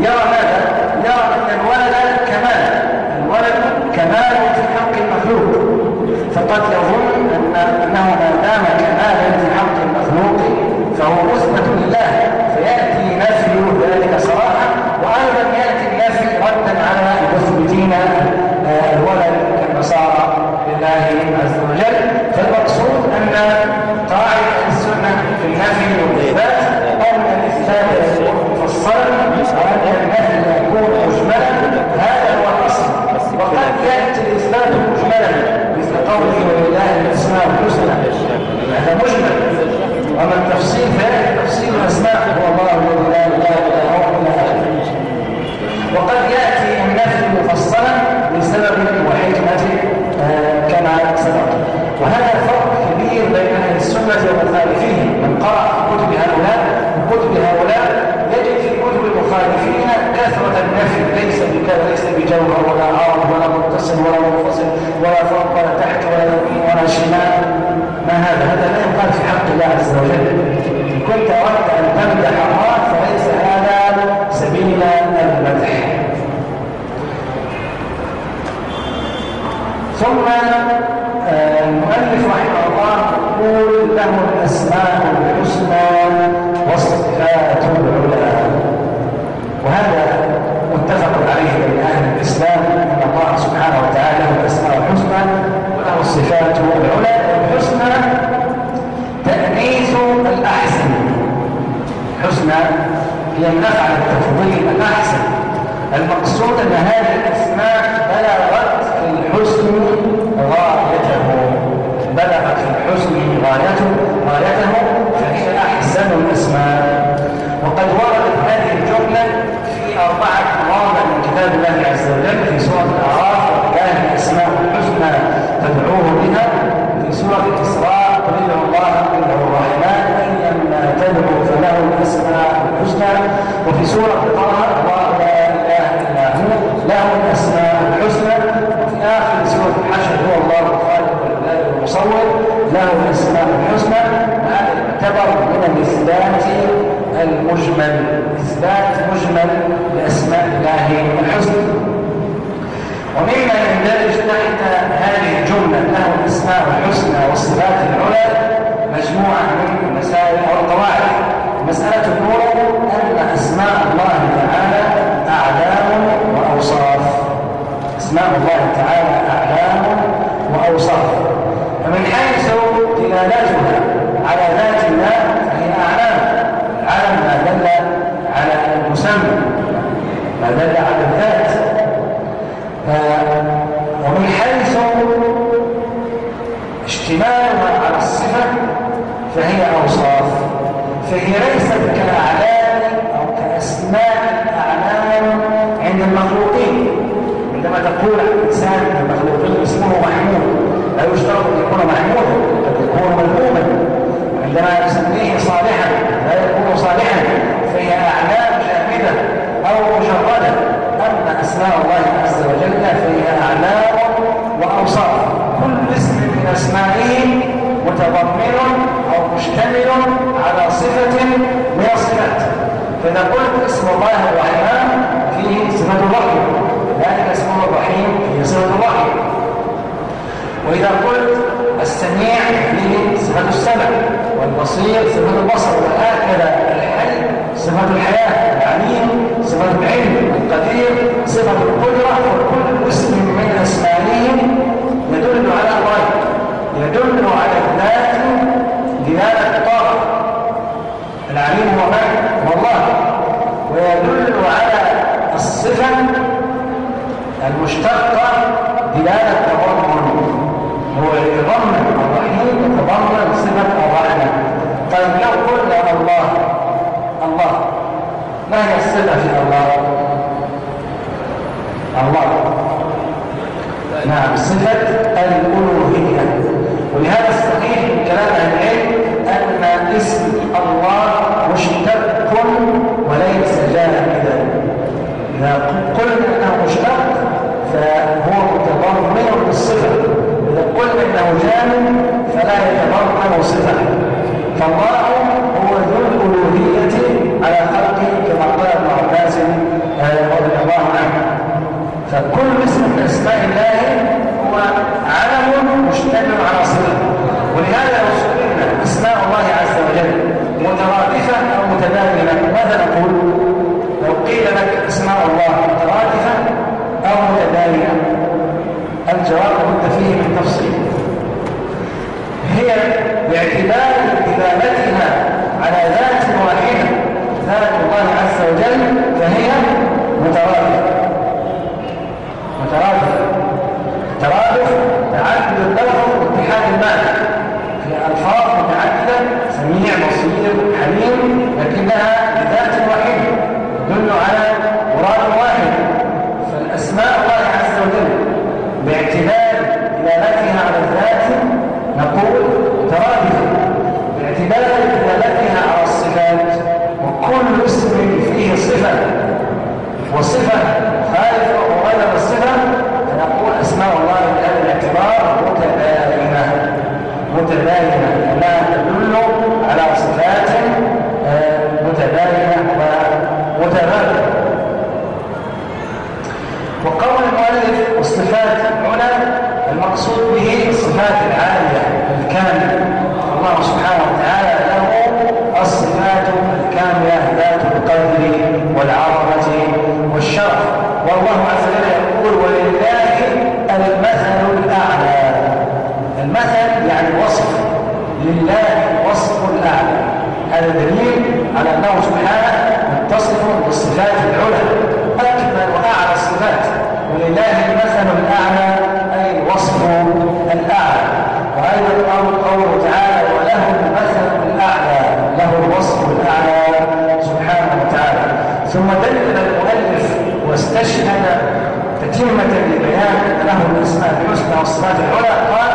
يرى ماذا؟ يرى أن الولد كمال، الولد كمال في حق المخلوق، فقد يظن أنه ما دام كمالا في حق المخلوق فهو مثبت لله، فيأتي نفي ذلك صراحة، وأيضا يأتي النفي ردا على المثبتين الولد كالنصارى لله عز وجل. فالمقصود أن قاعدة السنة في النفي والإثبات أن الإثبات يكون مفصلا وأن النفي يكون مجملا، هذا هو الأصل. وقد يأتي الإثبات مجملا مثل قوله ولله الأسماء الحسنى، هذا مجمل، وأما التفصيل فيأتي تفصيل الأسماء هو الله الذي لا إله إلا هو إلا آخره. وقد يأتي النفي مفصلا لسبب وحكمة كما سبق. وهذا فرق كبير بين أهل السنة ومخالفيهم. من قرأ كتب هؤلاء يجد في كتب المخالفين كثرة النفي، ليس بجوهر ولا عرض ولا متصل ولا منفصل ولا فوق ولا تحت ولا يمين ولا شمال. ما هذا لا يقال في حق الله عز وجل. إن كنت أردت أن تمدح الله فليس هذا سبيل المدح. ثم المؤلف رحمه الله يقول له الأسماء الحسنى والصفات العلى، وهذا متفق عليه بين أهل الإسلام أن الله سبحانه وتعالى له الأسماء الحسنى وله الصفات العلى. الحسنى تأنيث الأحسن، حسنى هي من أفعل التفضيل الأحسن. المقصود أن هذه الأسماء بلغت في الحسن غايته، بلغت في الحسن غايته فهي أحسن الأسماء. وقد وردت هذه الجملة في 4 مواضع من كتاب الله عز وجل: في سورة الأعراف كان الأسماء الحسنى تدعوه بها، في سورة الإسراء قل ادعوا الله إنه الرحمن أيما تدعو فله الأسماء الحسنى، وفي سورة طه الله لا إله إلا هو له الأسماء الحسنى، وفي آخر سورة الحشر هو الله الخالق والبارئ والمصور له الأسماء الحسنى. وهذا يعتبر من الإثبات المجمل، إثبات مجمل لأسماء الله الحسنى. ومما يندرج تحت هذه الجملة له الأسماء الحسنى والصفات العلى مجموعة من المسائل أو القواعد. المسألة الأولى أن أسماء الله تعالى أعلام وأوصاف. أسماء الله تعالى أعلام وأوصاف، فمن حيث دلالتها على ذات الله فهي أعلام. العلم ما دل على المسمى، ما دل على الذات. ومن حيث اشتمالها على الصفة فهي أوصاف، فهي ليست كأعلام أو كأسماء الأعلام عند المخلوقين. عندما تقول عن الإنسان المخلوقين اسمه محمود، لا يشترط أن يكون محمودا، قد يكون مذموما. عندما يسميه صالحا لا يكون صالحا، فهي أعلام جامدة أو مجردة. أما أسماء الله عز وجل فهي أعلام وأوصاف، كل اسم من أسمائه متضمن أو مشتمل على صفة من الصفات. فإذا قلت اسم الله الرحمن فيه صفة الرحمة، ذلك اسمه الرحيم فيه صفة الرحمة. وإذا قلت السميع فيه صفة السمع، والبصير صفة البصر، وهكذا الحي صفة الحياة، العليم صفة العلم، القدير صفة القدرة. وكل اسم من أسمائه يدل على الله، يدل على الذات دلالة الطاعة. العليم هو من؟ هو الله. ويدل على الصفة المشتقة دلالة تضمن، هو يتضمن الرحيم يتضمن صفة الرحمة. طيب لو قلنا الله، ما هي الصفة في الله؟ نعم، صفة الألوهية. ولهذا الصحيح من كلام أهل العلم أن اسم الله مشتق وليس جامدا. إذا قلنا أنه مشتق فهو متضمن للصفة، إذا قلنا أنه جامد فلا يتضمن صفة. فالله هو ذو الألوهية على خلقه كما قال ابن عباس فكل اسم من أسماء الله هو علم مشتمل على صفة. ولهذا لو سئلنا أسماء الله عز وجل مترادفة أو متباينة ماذا نقول؟ لو قيل لك أسماء الله مترادفة أو متباينة الجواب بد فيه من تفصيل. هي باعتبار دلالتها على ذات واحدة ذات الله عز وجل فهي مترادفة. ترادف تعدد اللفظ واتحاد المعنى في ألفاظ متعددة سميع بصير حليم لكنها بذات واحدة تدل على مراد واحد. فالأسماء الله عز وجل باعتبار دلالتها على الذات نقول مترادفة، باعتبار دلالتها على الصفات وكل اسم فيه صفة وصفة خالفة وغير الصفة فنقول أسماء الله بهذا الاعتبار متباينة لا تدل على صفات متباينة ومتباينة. وقول المؤلف والصفات هنا المقصود به الصفات العالية الكاملة. الله سبحانه وتعالى له الصفات الكاملة ذات القدر والعظمة والشرف. والله عز وجل يقول ولله المثل الأعلى. المثل يعني الوصف، لله وصف الأعلى. هذا دليل على أنه سبحانه متصف بالصفات العلى أكمل وأعلى الصفات. ولله المثل الأعلى أي الوصف الأعلى. وأيضا قوله تعالى وله المثل الأعلى له الوصف الأعلى سبحانه وتعالى. ثم دلل المؤلف واستشهد تتمة لبيان أن له الأسماء الحسنى والصفات العلى قال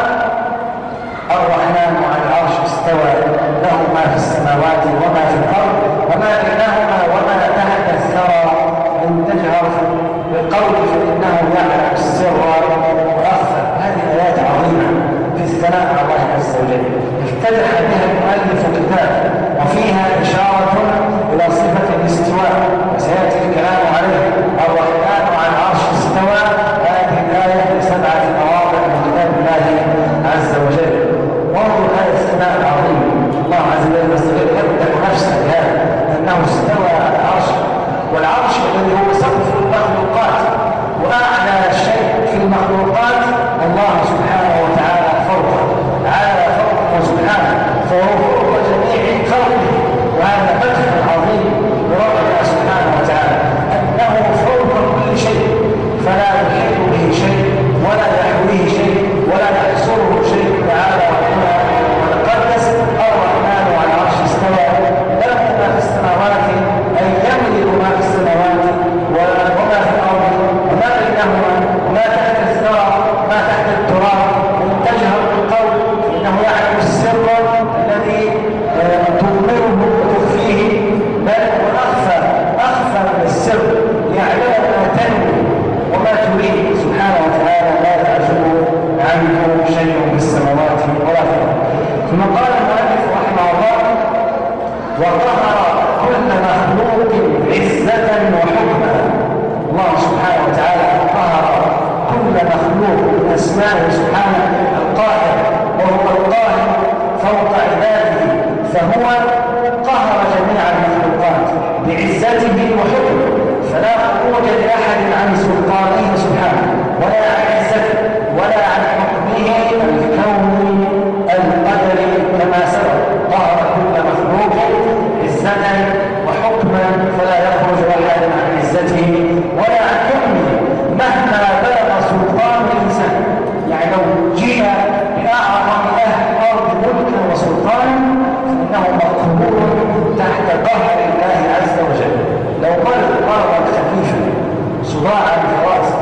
الرحمن على العرش استوى له ما في السماوات وما في الأرض وما بينهما وما تحت الثرى إن تجهر بالقول فإنه يعلم السر وأخفى. هذه آيات عظيمة في الثناء على الله عز وجل افتتح بها المؤلف كتاب وفيها إشارة إلى صفة الاستواء وسيأتي الكلام عليه. الرحمن على العرش استوى هذه الآية ب7 مواضع من كتاب الله عز وجل. وانظر هذا الثناء العظيم. الله عز وجل يبدأ نفسه بهذا أنه استوى على العرش، والعرش الذي هو سقف المخلوقات وأعلى شيء في المخلوقات الله سبحانه وتعالى فوقه على فوقه سبحانه فهو فوق جميع خلقه. وهذا فتح عظيم لربنا سبحانه وتعالى أنه فوق كل شيء فلا يحيط به شيء ولا يحويه شيء ولا يحصره شيء تعالى ربنا وتقدس. الرحمن على العرش استوى له ما في السماوات أي يملك ما في السماوات وما في الأرض وما بينهما وما تحت الثرى ما تحت التراب. وإن تجهر بالقول إنه يعلم السر الذي تؤمره وتخفيه بل وأخفى من السر يعلم ما تنوي وما تريد سبحانه وتعالى لا يعزب عنه شيء في السماوات ولا في الأرض. ثم قال المؤلف رحمه الله وقهر كل مخلوق عزة وحكما. الله سبحانه وتعالى قهر كل مخلوق من أسمائه سبحانه القاهر، وهو القاهر فوق عباده فهو قهر جميع المخلوقات بعزته وحكمه. فلا خروج لأحد عن سلطانه سبحانه ولا عن عزته ولا عن حكمه الكوني القدري كما سبق. قهر كل مخلوق عزة وحكما فلا يخرج أحد عن عزته ولا عن حكمه مهما بلغ سلطان الإنسان. يعني لو جيء بأعظم أهل الأرض ملكا وسلطانا فإنه مقهور تحت قهر الله عز وجل. لو ملك مرضا خفيفا صداعا فراسا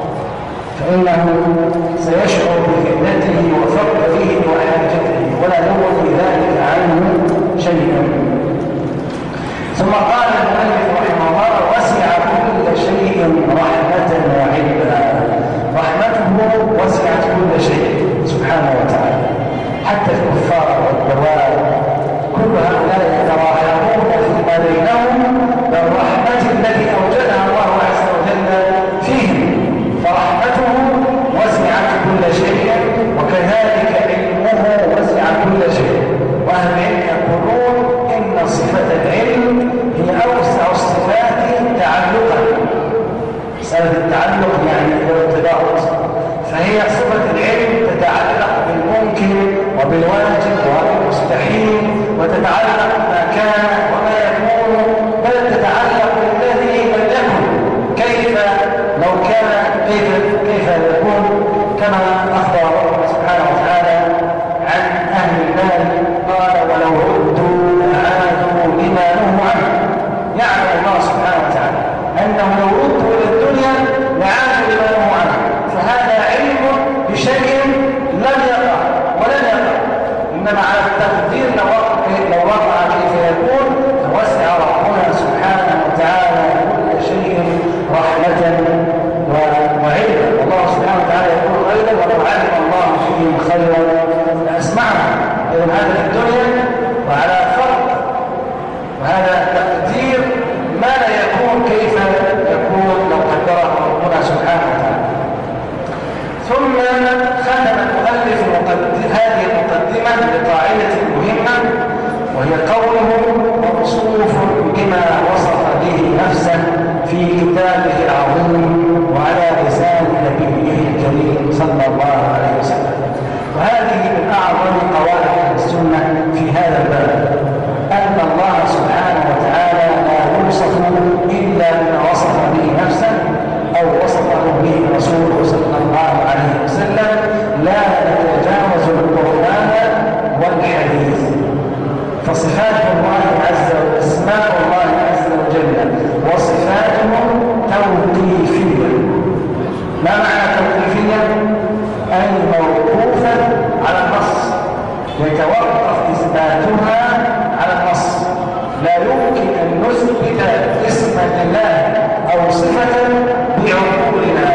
فإنه سيشعر بفتنته وفقره وحاجته ولا يغني ذلك عنه شيئا. ثم قال المؤلف رحمه الله وسع كل شيء رحمة وعلما. رحمته وسعت كل شيء سبحانه وتعالى حتى الكفار والدواب كل هؤلاء يتراحمون فيما بينهم بالرحمة التي أوجدها الله عز وجل فيهم. بالواجب وبالمستحيل وتتعلق بما كان وما يكون، بل تتعلق بالذي لم يكن. كيف لو كان كيف يكون؟ كما أخبر الله سبحانه وتعالى عن أهل النار قال ولو ردوا لعادوا لما نهوا عنه. يعلم الله سبحانه وتعالى أنه لو ردوا إلى الدنيا لعادوا لما نهوا عنه، فهذا علم بشيء لم يقع ولن يقع، إنما على التقدير لو وقع كيف يكون. فوسع ربنا سبحانه وتعالى كل شيء رحمة وعلما. والله سبحانه وتعالى يقول أيضا ولو علم الله فيهم خيرا لأسمعهم. إذن هذا في الدنيا وعلى فرق، وهذا تقدير ما لا يكون كيف يكون لو قدره ربنا سبحانه وتعالى. ثم ختم المؤلف هذه المقدمة بقاعدة مهمة، وهي قوله موصوف بما وصف به نفسه في كتابه العظيم وعلى لسان نبيه الكريم صلى الله عليه وسلم. وهذه من أعظم قواعد السنة في هذا الباب، أن الله سبحانه وتعالى لا يوصف إلا بما وصف به نفسه أو وصفه به رسوله صلى الله عليه وسلم. لا نتجاوز القرآن والحديث. فصفات الله عز وجل، اسماء الله عز وجل وصفاته توقيفية. ما معنى توقيفية؟ أي موقوفة على النص، يتوقف إثباتها على النص. لا يمكن أن نثبت اسما لله أو صفة بعقولنا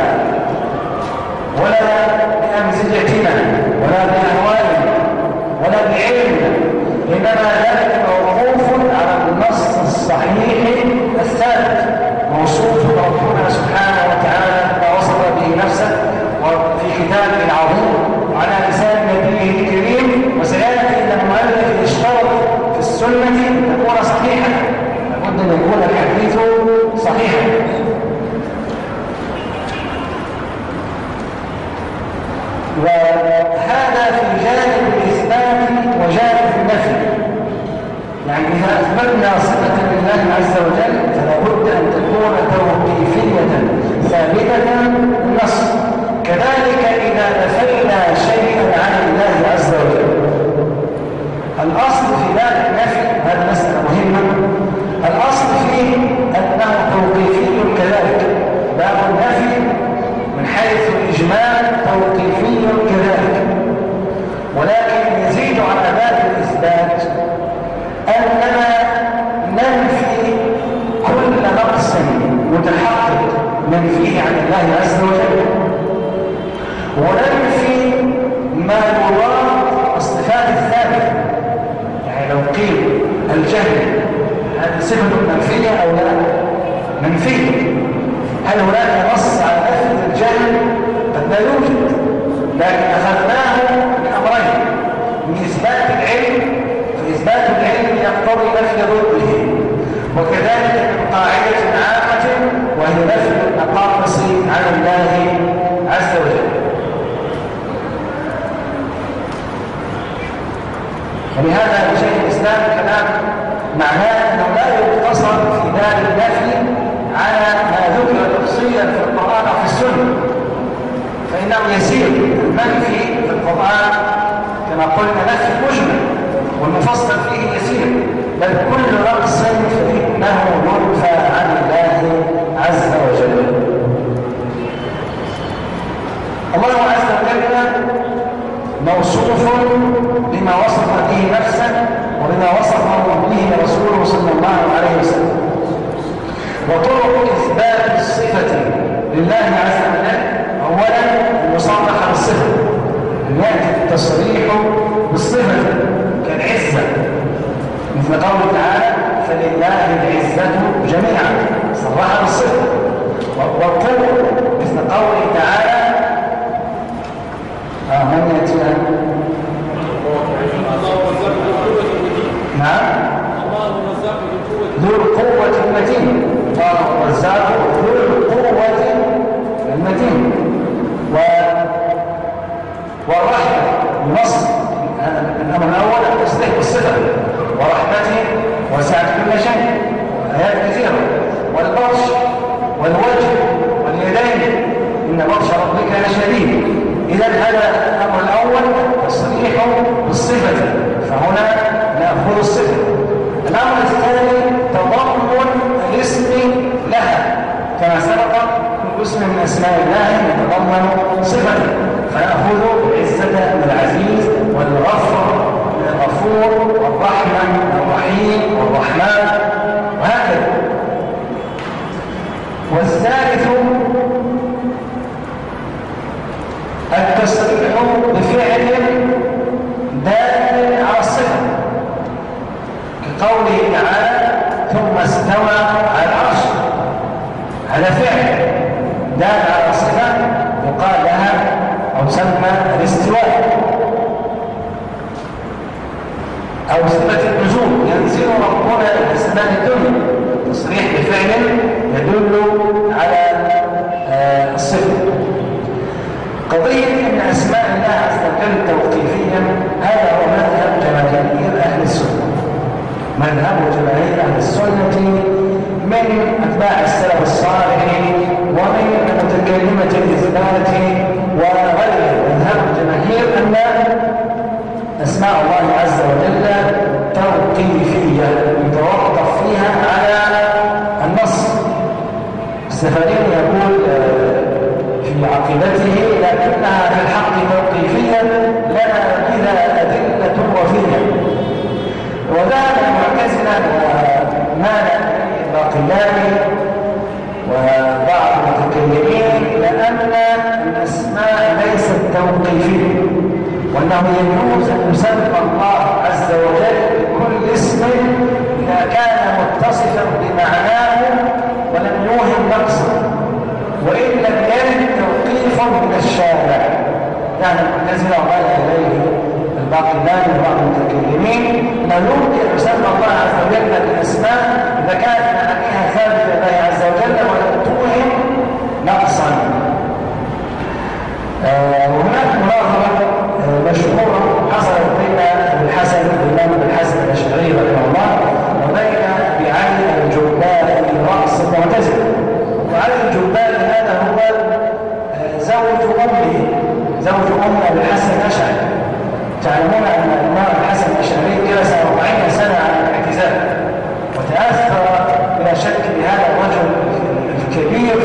ولا بأمزجتنا ولا بأهوالنا ولا بعلمنا، إنما ذلك موقوف على النص الصحيح الثابت، موصوف ربنا سبحانه وتعالى ما وصف به نفسه وفي كتابه العظيم وعلى لسان نبيه الكريم. وسيأتي أن المؤلف يشترط في السنة أن تكون صحيحة، لابد أن يكون الحديث صحيحا. وهذا في جانب الإثبات وجانب النفي. يعني إذا أثبتنا صفة لله عز وجل فلا بد أن تكون توقيفية ثابتة بالنص. كذلك إذا نفينا شيئا عن الله عز وجل، الأصل في ذلك النفي، هذا مسألة مهمة، الأصل فيه أنه توقيفي كذلك. باب النفي من حيث الإجمال توقيفي كذلك، ولكن يزيد على باب الإثبات أننا ننفي كل نقص متحقق ننفيه عن الله عز وجل، وننفي ما يراد الصفات الثابتة. يعني لو قيل الجهل هذه صفة منفية أو لا؟ منفية. هل هناك نص على نفي الجهل؟ قد لا يوجد، لكن أخذناه من أمرين: من إثبات العلم، فإثبات العلم يقتضي نفي ضده، وكذلك من قاعدة عامة وهي نفي النقائص عن الله عز وجل. ولهذا شيخ الإسلام كلام معناه أنه لا يقتصر في دار النفي على ما ذكر تفصيلا في القرآن أو في السنة، فإنه يسير المنفي في القرآن كما قلنا نفي مجمل، والمفصل فيه يسير، بل كل نقص فإنه ينفى عن الله عز وجل. الله عز وجل موصوف بما وصف به نفسه وبما وصفه به رسوله صلى الله عليه وسلم. وطرق إثبات الصفة لله عز وجل: أولا المصرح بالصفة، يأتي التصريح بالصفة كالعزة، مثل قوله تعالى: فلله العزة جميعا، صرح بالصفة. والقوة مثل قوله تعالى: من يأتيها؟ نعم، ذو القوة المتين. قال الرزاق ذو القوة المتين. والرحمة النصر، هذا لها كما سبق كل اسم من أسماء الله يتضمن صفة، فنأخذ العزة من العزيز والغفر من الغفور والرحمة من الرحيم والرحمن وهكذا. والثالث التصريح بفعل دال على الصفة كقوله تعالى ثم استوى على العرش، هذا فعل دال على الصفة يقال لها أو تسمى الاستواء، أو صفة النزول، ينزل ربنا إلى السماء الدنيا، تصريح بفعل يدل على الصفة. قضية أن أسماء الله عز وجل توقيفيا هذا هو مذهب جماهير أهل السنة، مذهب جماهير أهل السنة من أتباع السلف الصالح ومن متكلمة الإثبات وغيره. مذهب الجماهير أن أسماء الله عز وجل توقيفية يتوقف فيها على النص. السفارين يقول في عقيدته لكنها في الحق توقيفية لنا بها أدلة وفية، وذهب المعتزلة ومال الباقلاني وبعض المتكلمين إلى أن الأسماء ليست توقيفية، وأنه يجوز أن يسمى الله عز وجل بكل اسم إذا كان متصفا بمعناه ولم يوهم نقصا، وإن لم يرد توقيف من الشارع. يعني المعتزلة وقال إليه الباقلاني وبعض المتكلمين أنه يمكن أن يسمى الله عز وجل بالأسماء إذا كانت معانيها ثابتة لله عز وجل ولم توهم نقصا. وهناك مناظرة مشهورة حصلت بين الحسن الإمام الحسن الأشعري رحمه الله وبين أبي علي الجبالي رأس المعتزلة. وعلي الجبالي هذا هو زوج أم أبي الحسن الأشعري. تعلمون أن الإمام الحسن الأشعري جلس 40 سنة على الاعتزال، وتأثر بلا شك بهذا الرجل الكبير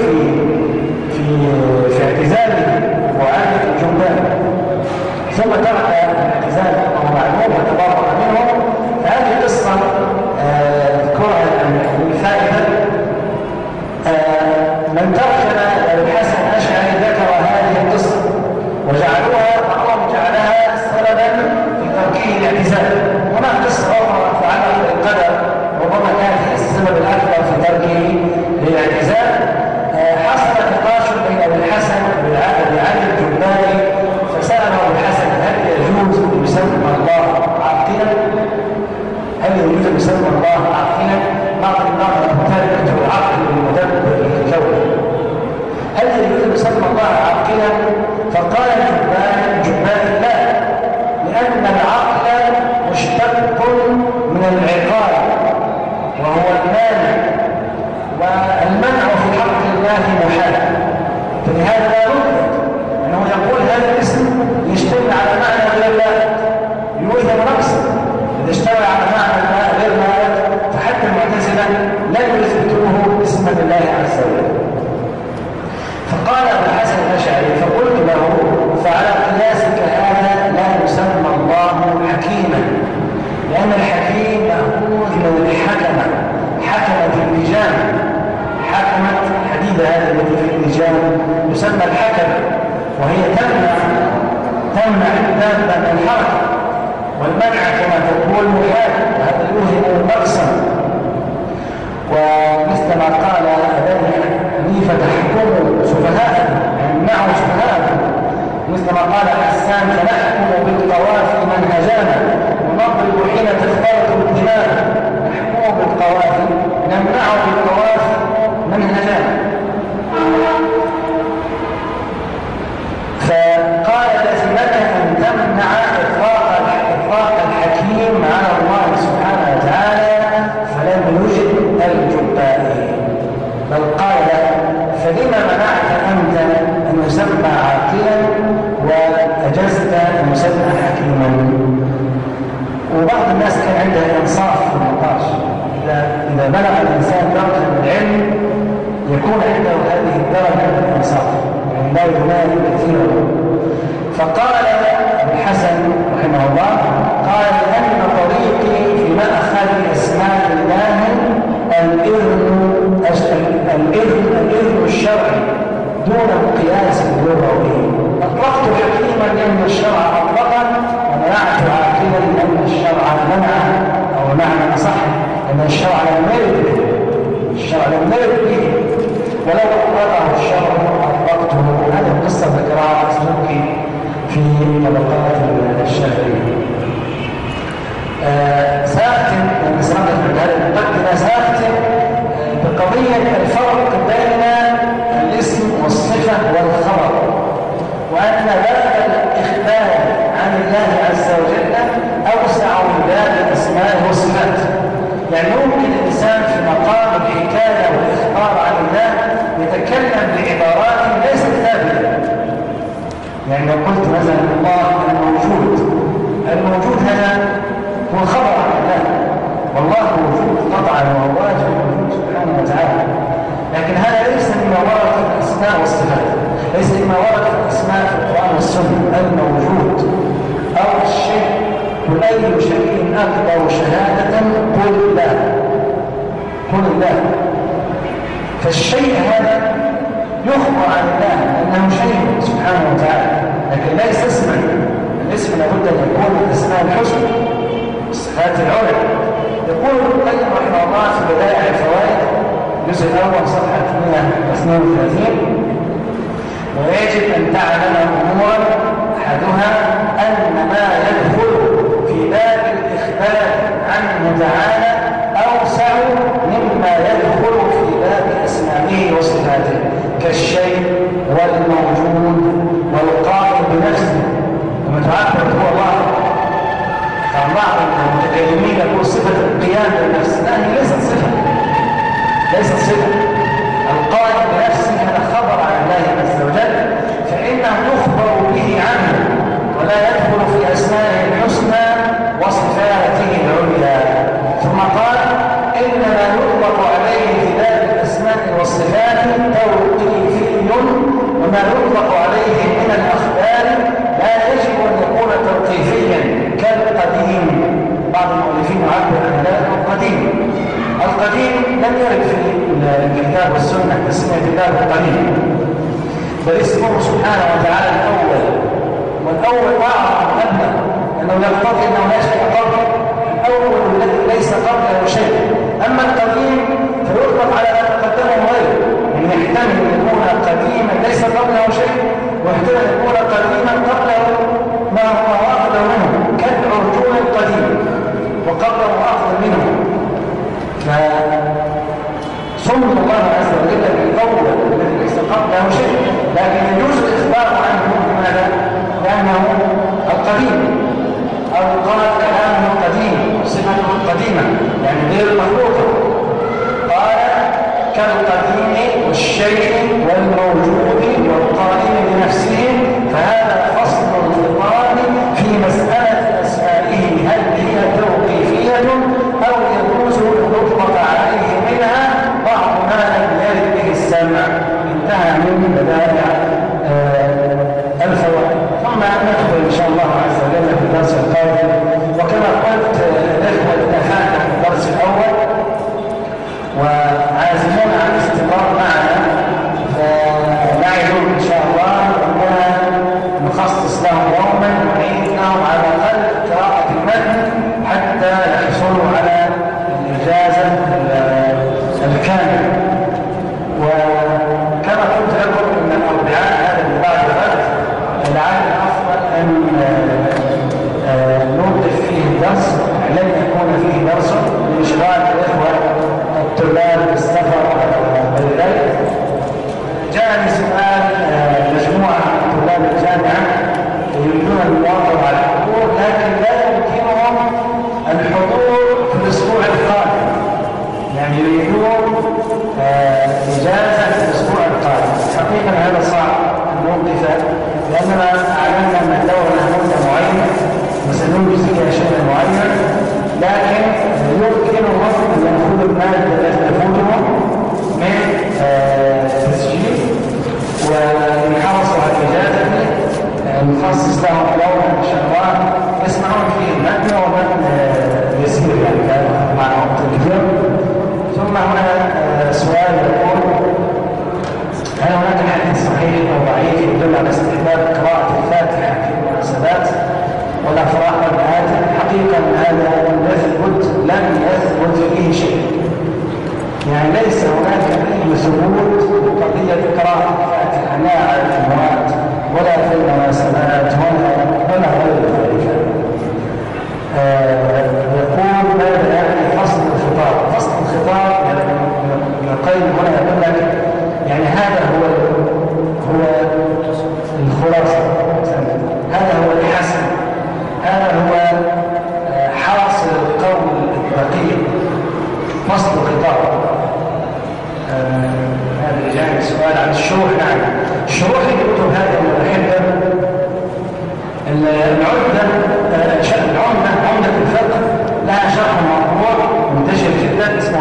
في اعتزاله وعلي الجبالي، ثم ترك الاعتزال وهو معلوم وتبرأ منه. فهذه القصة اذكرها للفائدة. من ترجم الحسن الأشعري ذكر هذه القصة وجعلوها بعضهم جعلها سببا في تركه الاعتزال. هناك قصة أخرى تتعلق بالقدر ربما كانت هي السبب الأكبر في تركه للاعتزال. حصل نقاش بين أبي الحسن وعلي الجبالي، فسأله أبو الحسن هل يجوز أن يسمى الله عاقلا؟ هل يجوز أن يسمى الله عاقلا؟ بعض النظر تركته العقل المدبر للكون، هل يجوز أن يسمى الله عاقلا؟ فقال الجبالي لا، لأن العقل مشتق من العقال وهو المانع، والمنع في حق الله محال، فلهذا لا بد أنه يقول هذا الاسم يشتمل على معنى غير الله يوهم نقصا. إذا اشتمل على معنى غير الله فحتى المعتزلة لم يثبتوه اسما لله عز وجل. فقال أبو الحسن الأشعري فقلت له فعلى قياسك هذا لا يسمى الله حكيما، لأن الحكيم مأخوذ من الحكمة، حكمة اللجام، حكمة الحديدة هذه التي في اللجام يسمى الحكمة، وهي تمنع الدابة من الحركة، والمنع كما تقول محال، وهذا يوهم نقصا. ومثل ما قال أبي حنيفة تحكموا سفهاء، يمنعوا سفهاء، مثل ما قال حسان فنحكم بالقوافي منهجانا ونضرب حين تختلط الدماء، نحكم بالقوافي نمنع بالقوافي منهجانا. فقال لازمك أن تمنع إطلاق الحكيم على الله سبحانه وتعالى، فلم يجد الجبائي، بل قال فلما منعت أنت أن يسمى عاقلا وأجزت أن يسمى حكيما. وبعض الناس كان عنده إنصاف في النقاش، إذا بلغ الإنسان درجة من العلم درجة من الإنصاف، يعني لا ينال كثيرا. فقال الحسن رحمه الله قال لأن طريقي في مأخذ أسماء الله الإذن الشرعي دون القياس اللغوي. أطلقت حكيما لأن الشرع أطلقا، ومنعت عاقلا لأن الشرع منع، أو معنى أصح أن الشرع لم يرد به، الشرع لم يرد به، ولو أطلقه الشرع أطلقته. هذه القصة ذكرها السلوكي في طبقات الشافعية. سأختم لأن سنقف من هذه المقدمة، سأختم بقضية الفرق بين الاسم والصفة والخبر، وأن باب الإخبار عن الله عز وجل أوسع من باب الأسماء والصفات. يعني ممكن الإنسان في مقام الحكاية والإخبار عن الله يتكلم بعبارات ليست ثابتة. يعني لو قلت مثلا الله الموجود هذا هو خبر عن الله، والله موجود قطعا وهو واجب موجود سبحانه وتعالى، لكن هذا ليس مما ورد في الأسماء والصفات، ليس مما ورد في الأسماء في القرآن والسنة. الموجود أو الشيء، قل أي شيء أكبر شهادة قل لا، قل الله. فالشيء هذا يخبر عن الله أنه شيء سبحانه وتعالى، لكن ليس اسما. الاسم لابد أن يكون الأسماء الحسنى الصفات العلى. يقول ابن القيم رحمه الله في بدائع الفوائد الجزء الأول صفحة 132: ويجب أن تعلم أمورا أحدها أن ما يدخل في باب الإخبار عنه تعالى أوسع مما يدخل في باب أسمائه وصفاته، كالشيء والموجود والقائم بنفسه. وما تعبر هو الله، فالله المتكلمين يقول صفة القيام بالنفس، لأنه ليست صفة. القائم بنفسه هذا خبر عن الله عز وجل، فإنه يخبر به عنه ولا يدخل في أسمائه الحسنى وصفاته العليا. ثم قال إنما يطلق عليه في باب الأسماء والصفات توقيفي، وما يطلق عليه من الأخبار لا يجب أن يكون توقيفيا كالقديم. بعض المؤلفين يعبر عن ذلك القديم لم يرد في الكتاب والسنة تسمية الكتاب القديم، بل اسمه سبحانه وتعالى الأول، والأول أعظم أبلغ، أنه يقتضي أنه لا شيء قبله، الأول الذي ليس قبله شيء. أما القديم فيطلق على ما تقدمه غيره، يعني يحتمل أن يكون قديما ليس قبله شيء، ويحتمل أن يكون قديما قبله ما هو أفضل منه، كالعرجون القديم وقبله أفضل منه. فسمي الله عز وجل بالأول الذي ليس قبله شيء، لكن يجوز الإخبار عنه بماذا؟ لأنه القديم، أو قال كلامه القديم، صفته القديمة يعني غير المخلوقة. قال كالقديم والشيء والموجود والقائم بنفسه. فهذا فصل الخطاب في مسألة أسمائه، هل هي توقيفية أو يجوز أن يطلق عليه منها بعض ما لم يرد به السمع. انتهى من بدائع الفوائد. ثم ندخل إن شاء الله عز وجل في الدرس القادم. وكما قلت الإخوة الأفاق في الدرس الأول وعازمون على الاستمرار معنا، فنعدهم إن شاء الله أننا نخصص لهم يوما ونعيد لهم على الأقل قراءة المتن حتى يحصلوا على الإجازة الكاملة. وكما قلت لكم أن الأربعاء هذا اللي بعد الغد لعل الأفضل أن نوقف فيه الدرس، لن يكون فيه درس لإشغال الإخوة الطلاب بالسفر والبيت. جاءني سؤال مجموعة من طلاب الجامعة يريدون المواظبة على الحضور، لكن لا يمكنهم الحضور في الأسبوع القادم، يعني يريدون إجازة في الأسبوع القادم. حقيقة هذا صعب أن نوقف، لأننا أعلمنا أن الدورة لها مدة معينة وسننجز فيها شيئا معينا، لكن يمكنهم أن يأخذوا المادة التي تفوتهم من تسجيل ونخصص لهم يوما ان شاء الله يسمعون فيه متن ومتن يسير يعني مع وقت كثير. ثم هنا سؤال يقول: هل هناك حديث صحيح او ضعيف يدل على استحباب قراءة الفاتحة في المناسبات والافراح والمآتم؟ حقيقة هذا لم يثبت فيه شيء، يعني ليس هناك اي ثبوت لقضية قراءة الفاتحة لا على الجمعات ولا في المناسبات ولا غير ذلك. يقول: ماذا يعني فصل الخطاب؟ فصل الخطاب ابن القيم هنا يقول لك يعني هذا هو الخلاصة، هذا هو الحسن، هذا هو حاصل القول الدقيق، فصل الخطاب. هذا جانب سؤال عن الشروح. نعم، الشروح اللي كتب هذا الأحبة عمدة الفقه لها شرح مطبوع منتشر جدا اسمه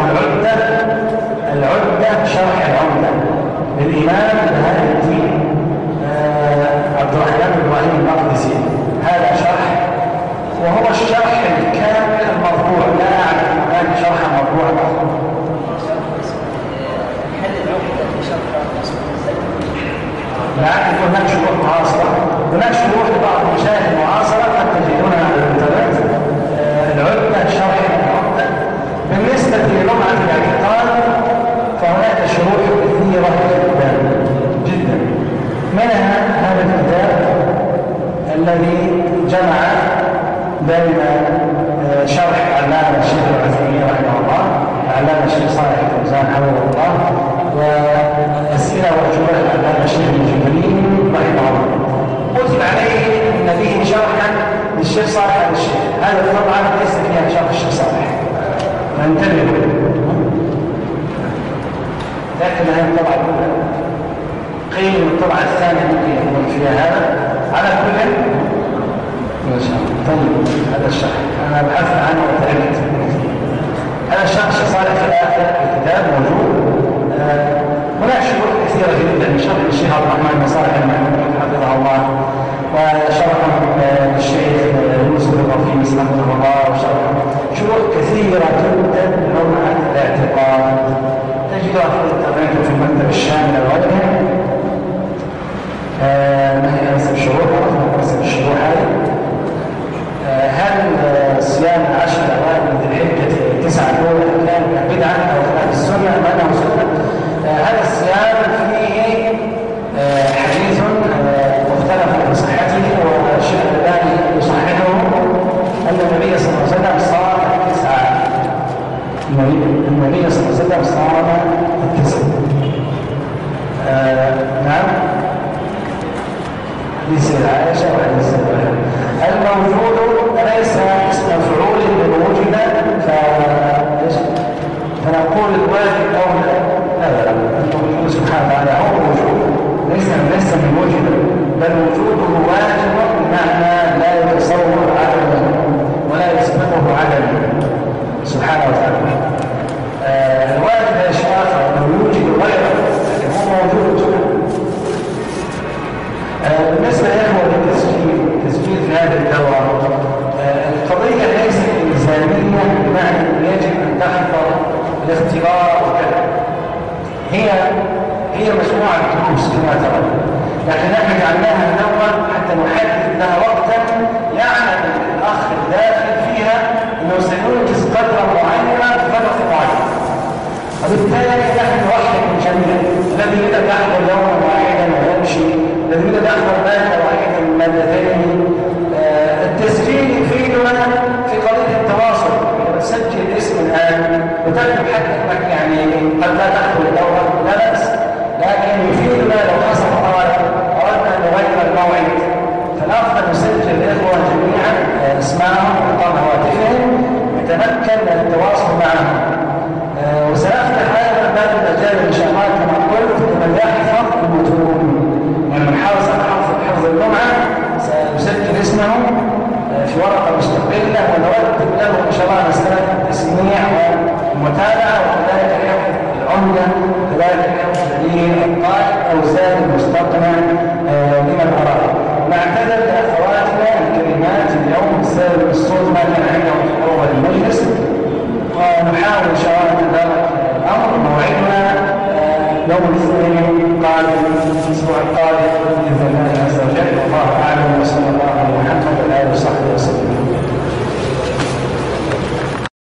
العدة شرح العمدة للإمام بهاء الدين عبد الرحمن بن إبراهيم المقدسي. هذا شرح وهو الشرح الكامل المطبوع، لا أعلم هناك شرح مطبوع لكن هناك شروح معاصرة، هناك شروح لبعض المشايخ المعاصرة قد تجدونها على الانترنت. العدة شرح العمدة. بالنسبة للمعة الاعتقاد فهناك شروح كثيرة جدا، منها هذا الكتاب الذي جمع بين شرح علامة الشيخ العثيمين رحمه الله، علامة الشيخ صالح الفوزان حفظه الله، وأسئلة وأجوبة علامة الشيخ الجبرين رحمه الله. كتب عليه أن به شرحا للشيخ صالح الشيخ. هذا طبعا ليس فيها شرح الشيخ صالح، فانتبهوا. لكن هذه الطبعة الأولى، قيل من الطبعة الثانية ممكن يكون فيها هذا. على كل ما شاء الله. طيب، هذا الشرح أنا بحثت عنه وتعبت. هذا الشرح الشيخ صالح في آخر الكتاب موجود. هناك شروح كثيرة جدا من شرح الشيخ عبد الرحمن بن صالح المحمود حفظه الله، وشرح الشيخ يوسف الرفيس حفظه الله، وشرح شروح كثيرة جدا لمعة الاعتقاد تجدها في الانترنت وفي المكتب الشامل وغيرها. ما هي أنسب الشروح؟ أنسب الشروح هل صيام 10 أوائل من ذي الحجة 9 الأولى كان بدعة أو خلاف السنة أم أنه سنة؟ هذا الصيام فيه حديث مختلف في صحته، والشيخ الألباني يصححه أن النبي صلى الله عليه وسلم صام 9. النبي صلى الله عليه وسلم صام 9. نعم، حديث عائشة وحديث الموجود ليس اسم مفعول بوجد فنقول الواجب أو لا. الموجود سبحانه وتعالى هو موجود، ليس من وجد، بل وجوده واجب بمعنى لا يتصور عدمه ولا يسبقه عدمه سبحانه وتعالى. الواجب يا شباب انه يوجد غيره، لكن هو موجود. بالنسبه للتسجيل في هذه الدوره، القضيه ليست الزاميه بمعنى انه يجب ان تحضر الاختبار وكذا. هي مجموعه دروس كما ترى، لكن نحن جعلناها دوره حتى نحدد لها وقتا يعلم الاخ الداخل فيها انه سينجز قدرا معينا في فتره معينه. وبالتالي نحن نرحب بالجميع، الذي يريد يحضر يوما واحدا ويمشي، الذي يريد يحضر ماده واحده من مادتين. التسجيل يفيدنا في قضيه التواصل. تسجل اسم الان وتكتب حتى انك يعني قد لا تحضر الدوره لا باس، لكن يفيدنا لو حصل طوارئ اردنا ان نغير الموعد، فالافضل نسجل الاخوه جميعا اسمائهم وارقام هواتفهم يتمكن من التواصل معهم. وسنفتح ايضا باب المجال ان شاء الله كما قلت لمن يحفظ المتون، يعني من حافظ حفظ الجمعه سنسجل اسمه في ورقه مستقله ونرتب له ان شاء الله مساله التسميع والمتابعه، وكذلك حفظ العمده، وكذلك حفظ دليل القائد او زاد المستقنع لمن اراد. نعتذر يوم الاثنين القادم الاسبوع القادم باذن الله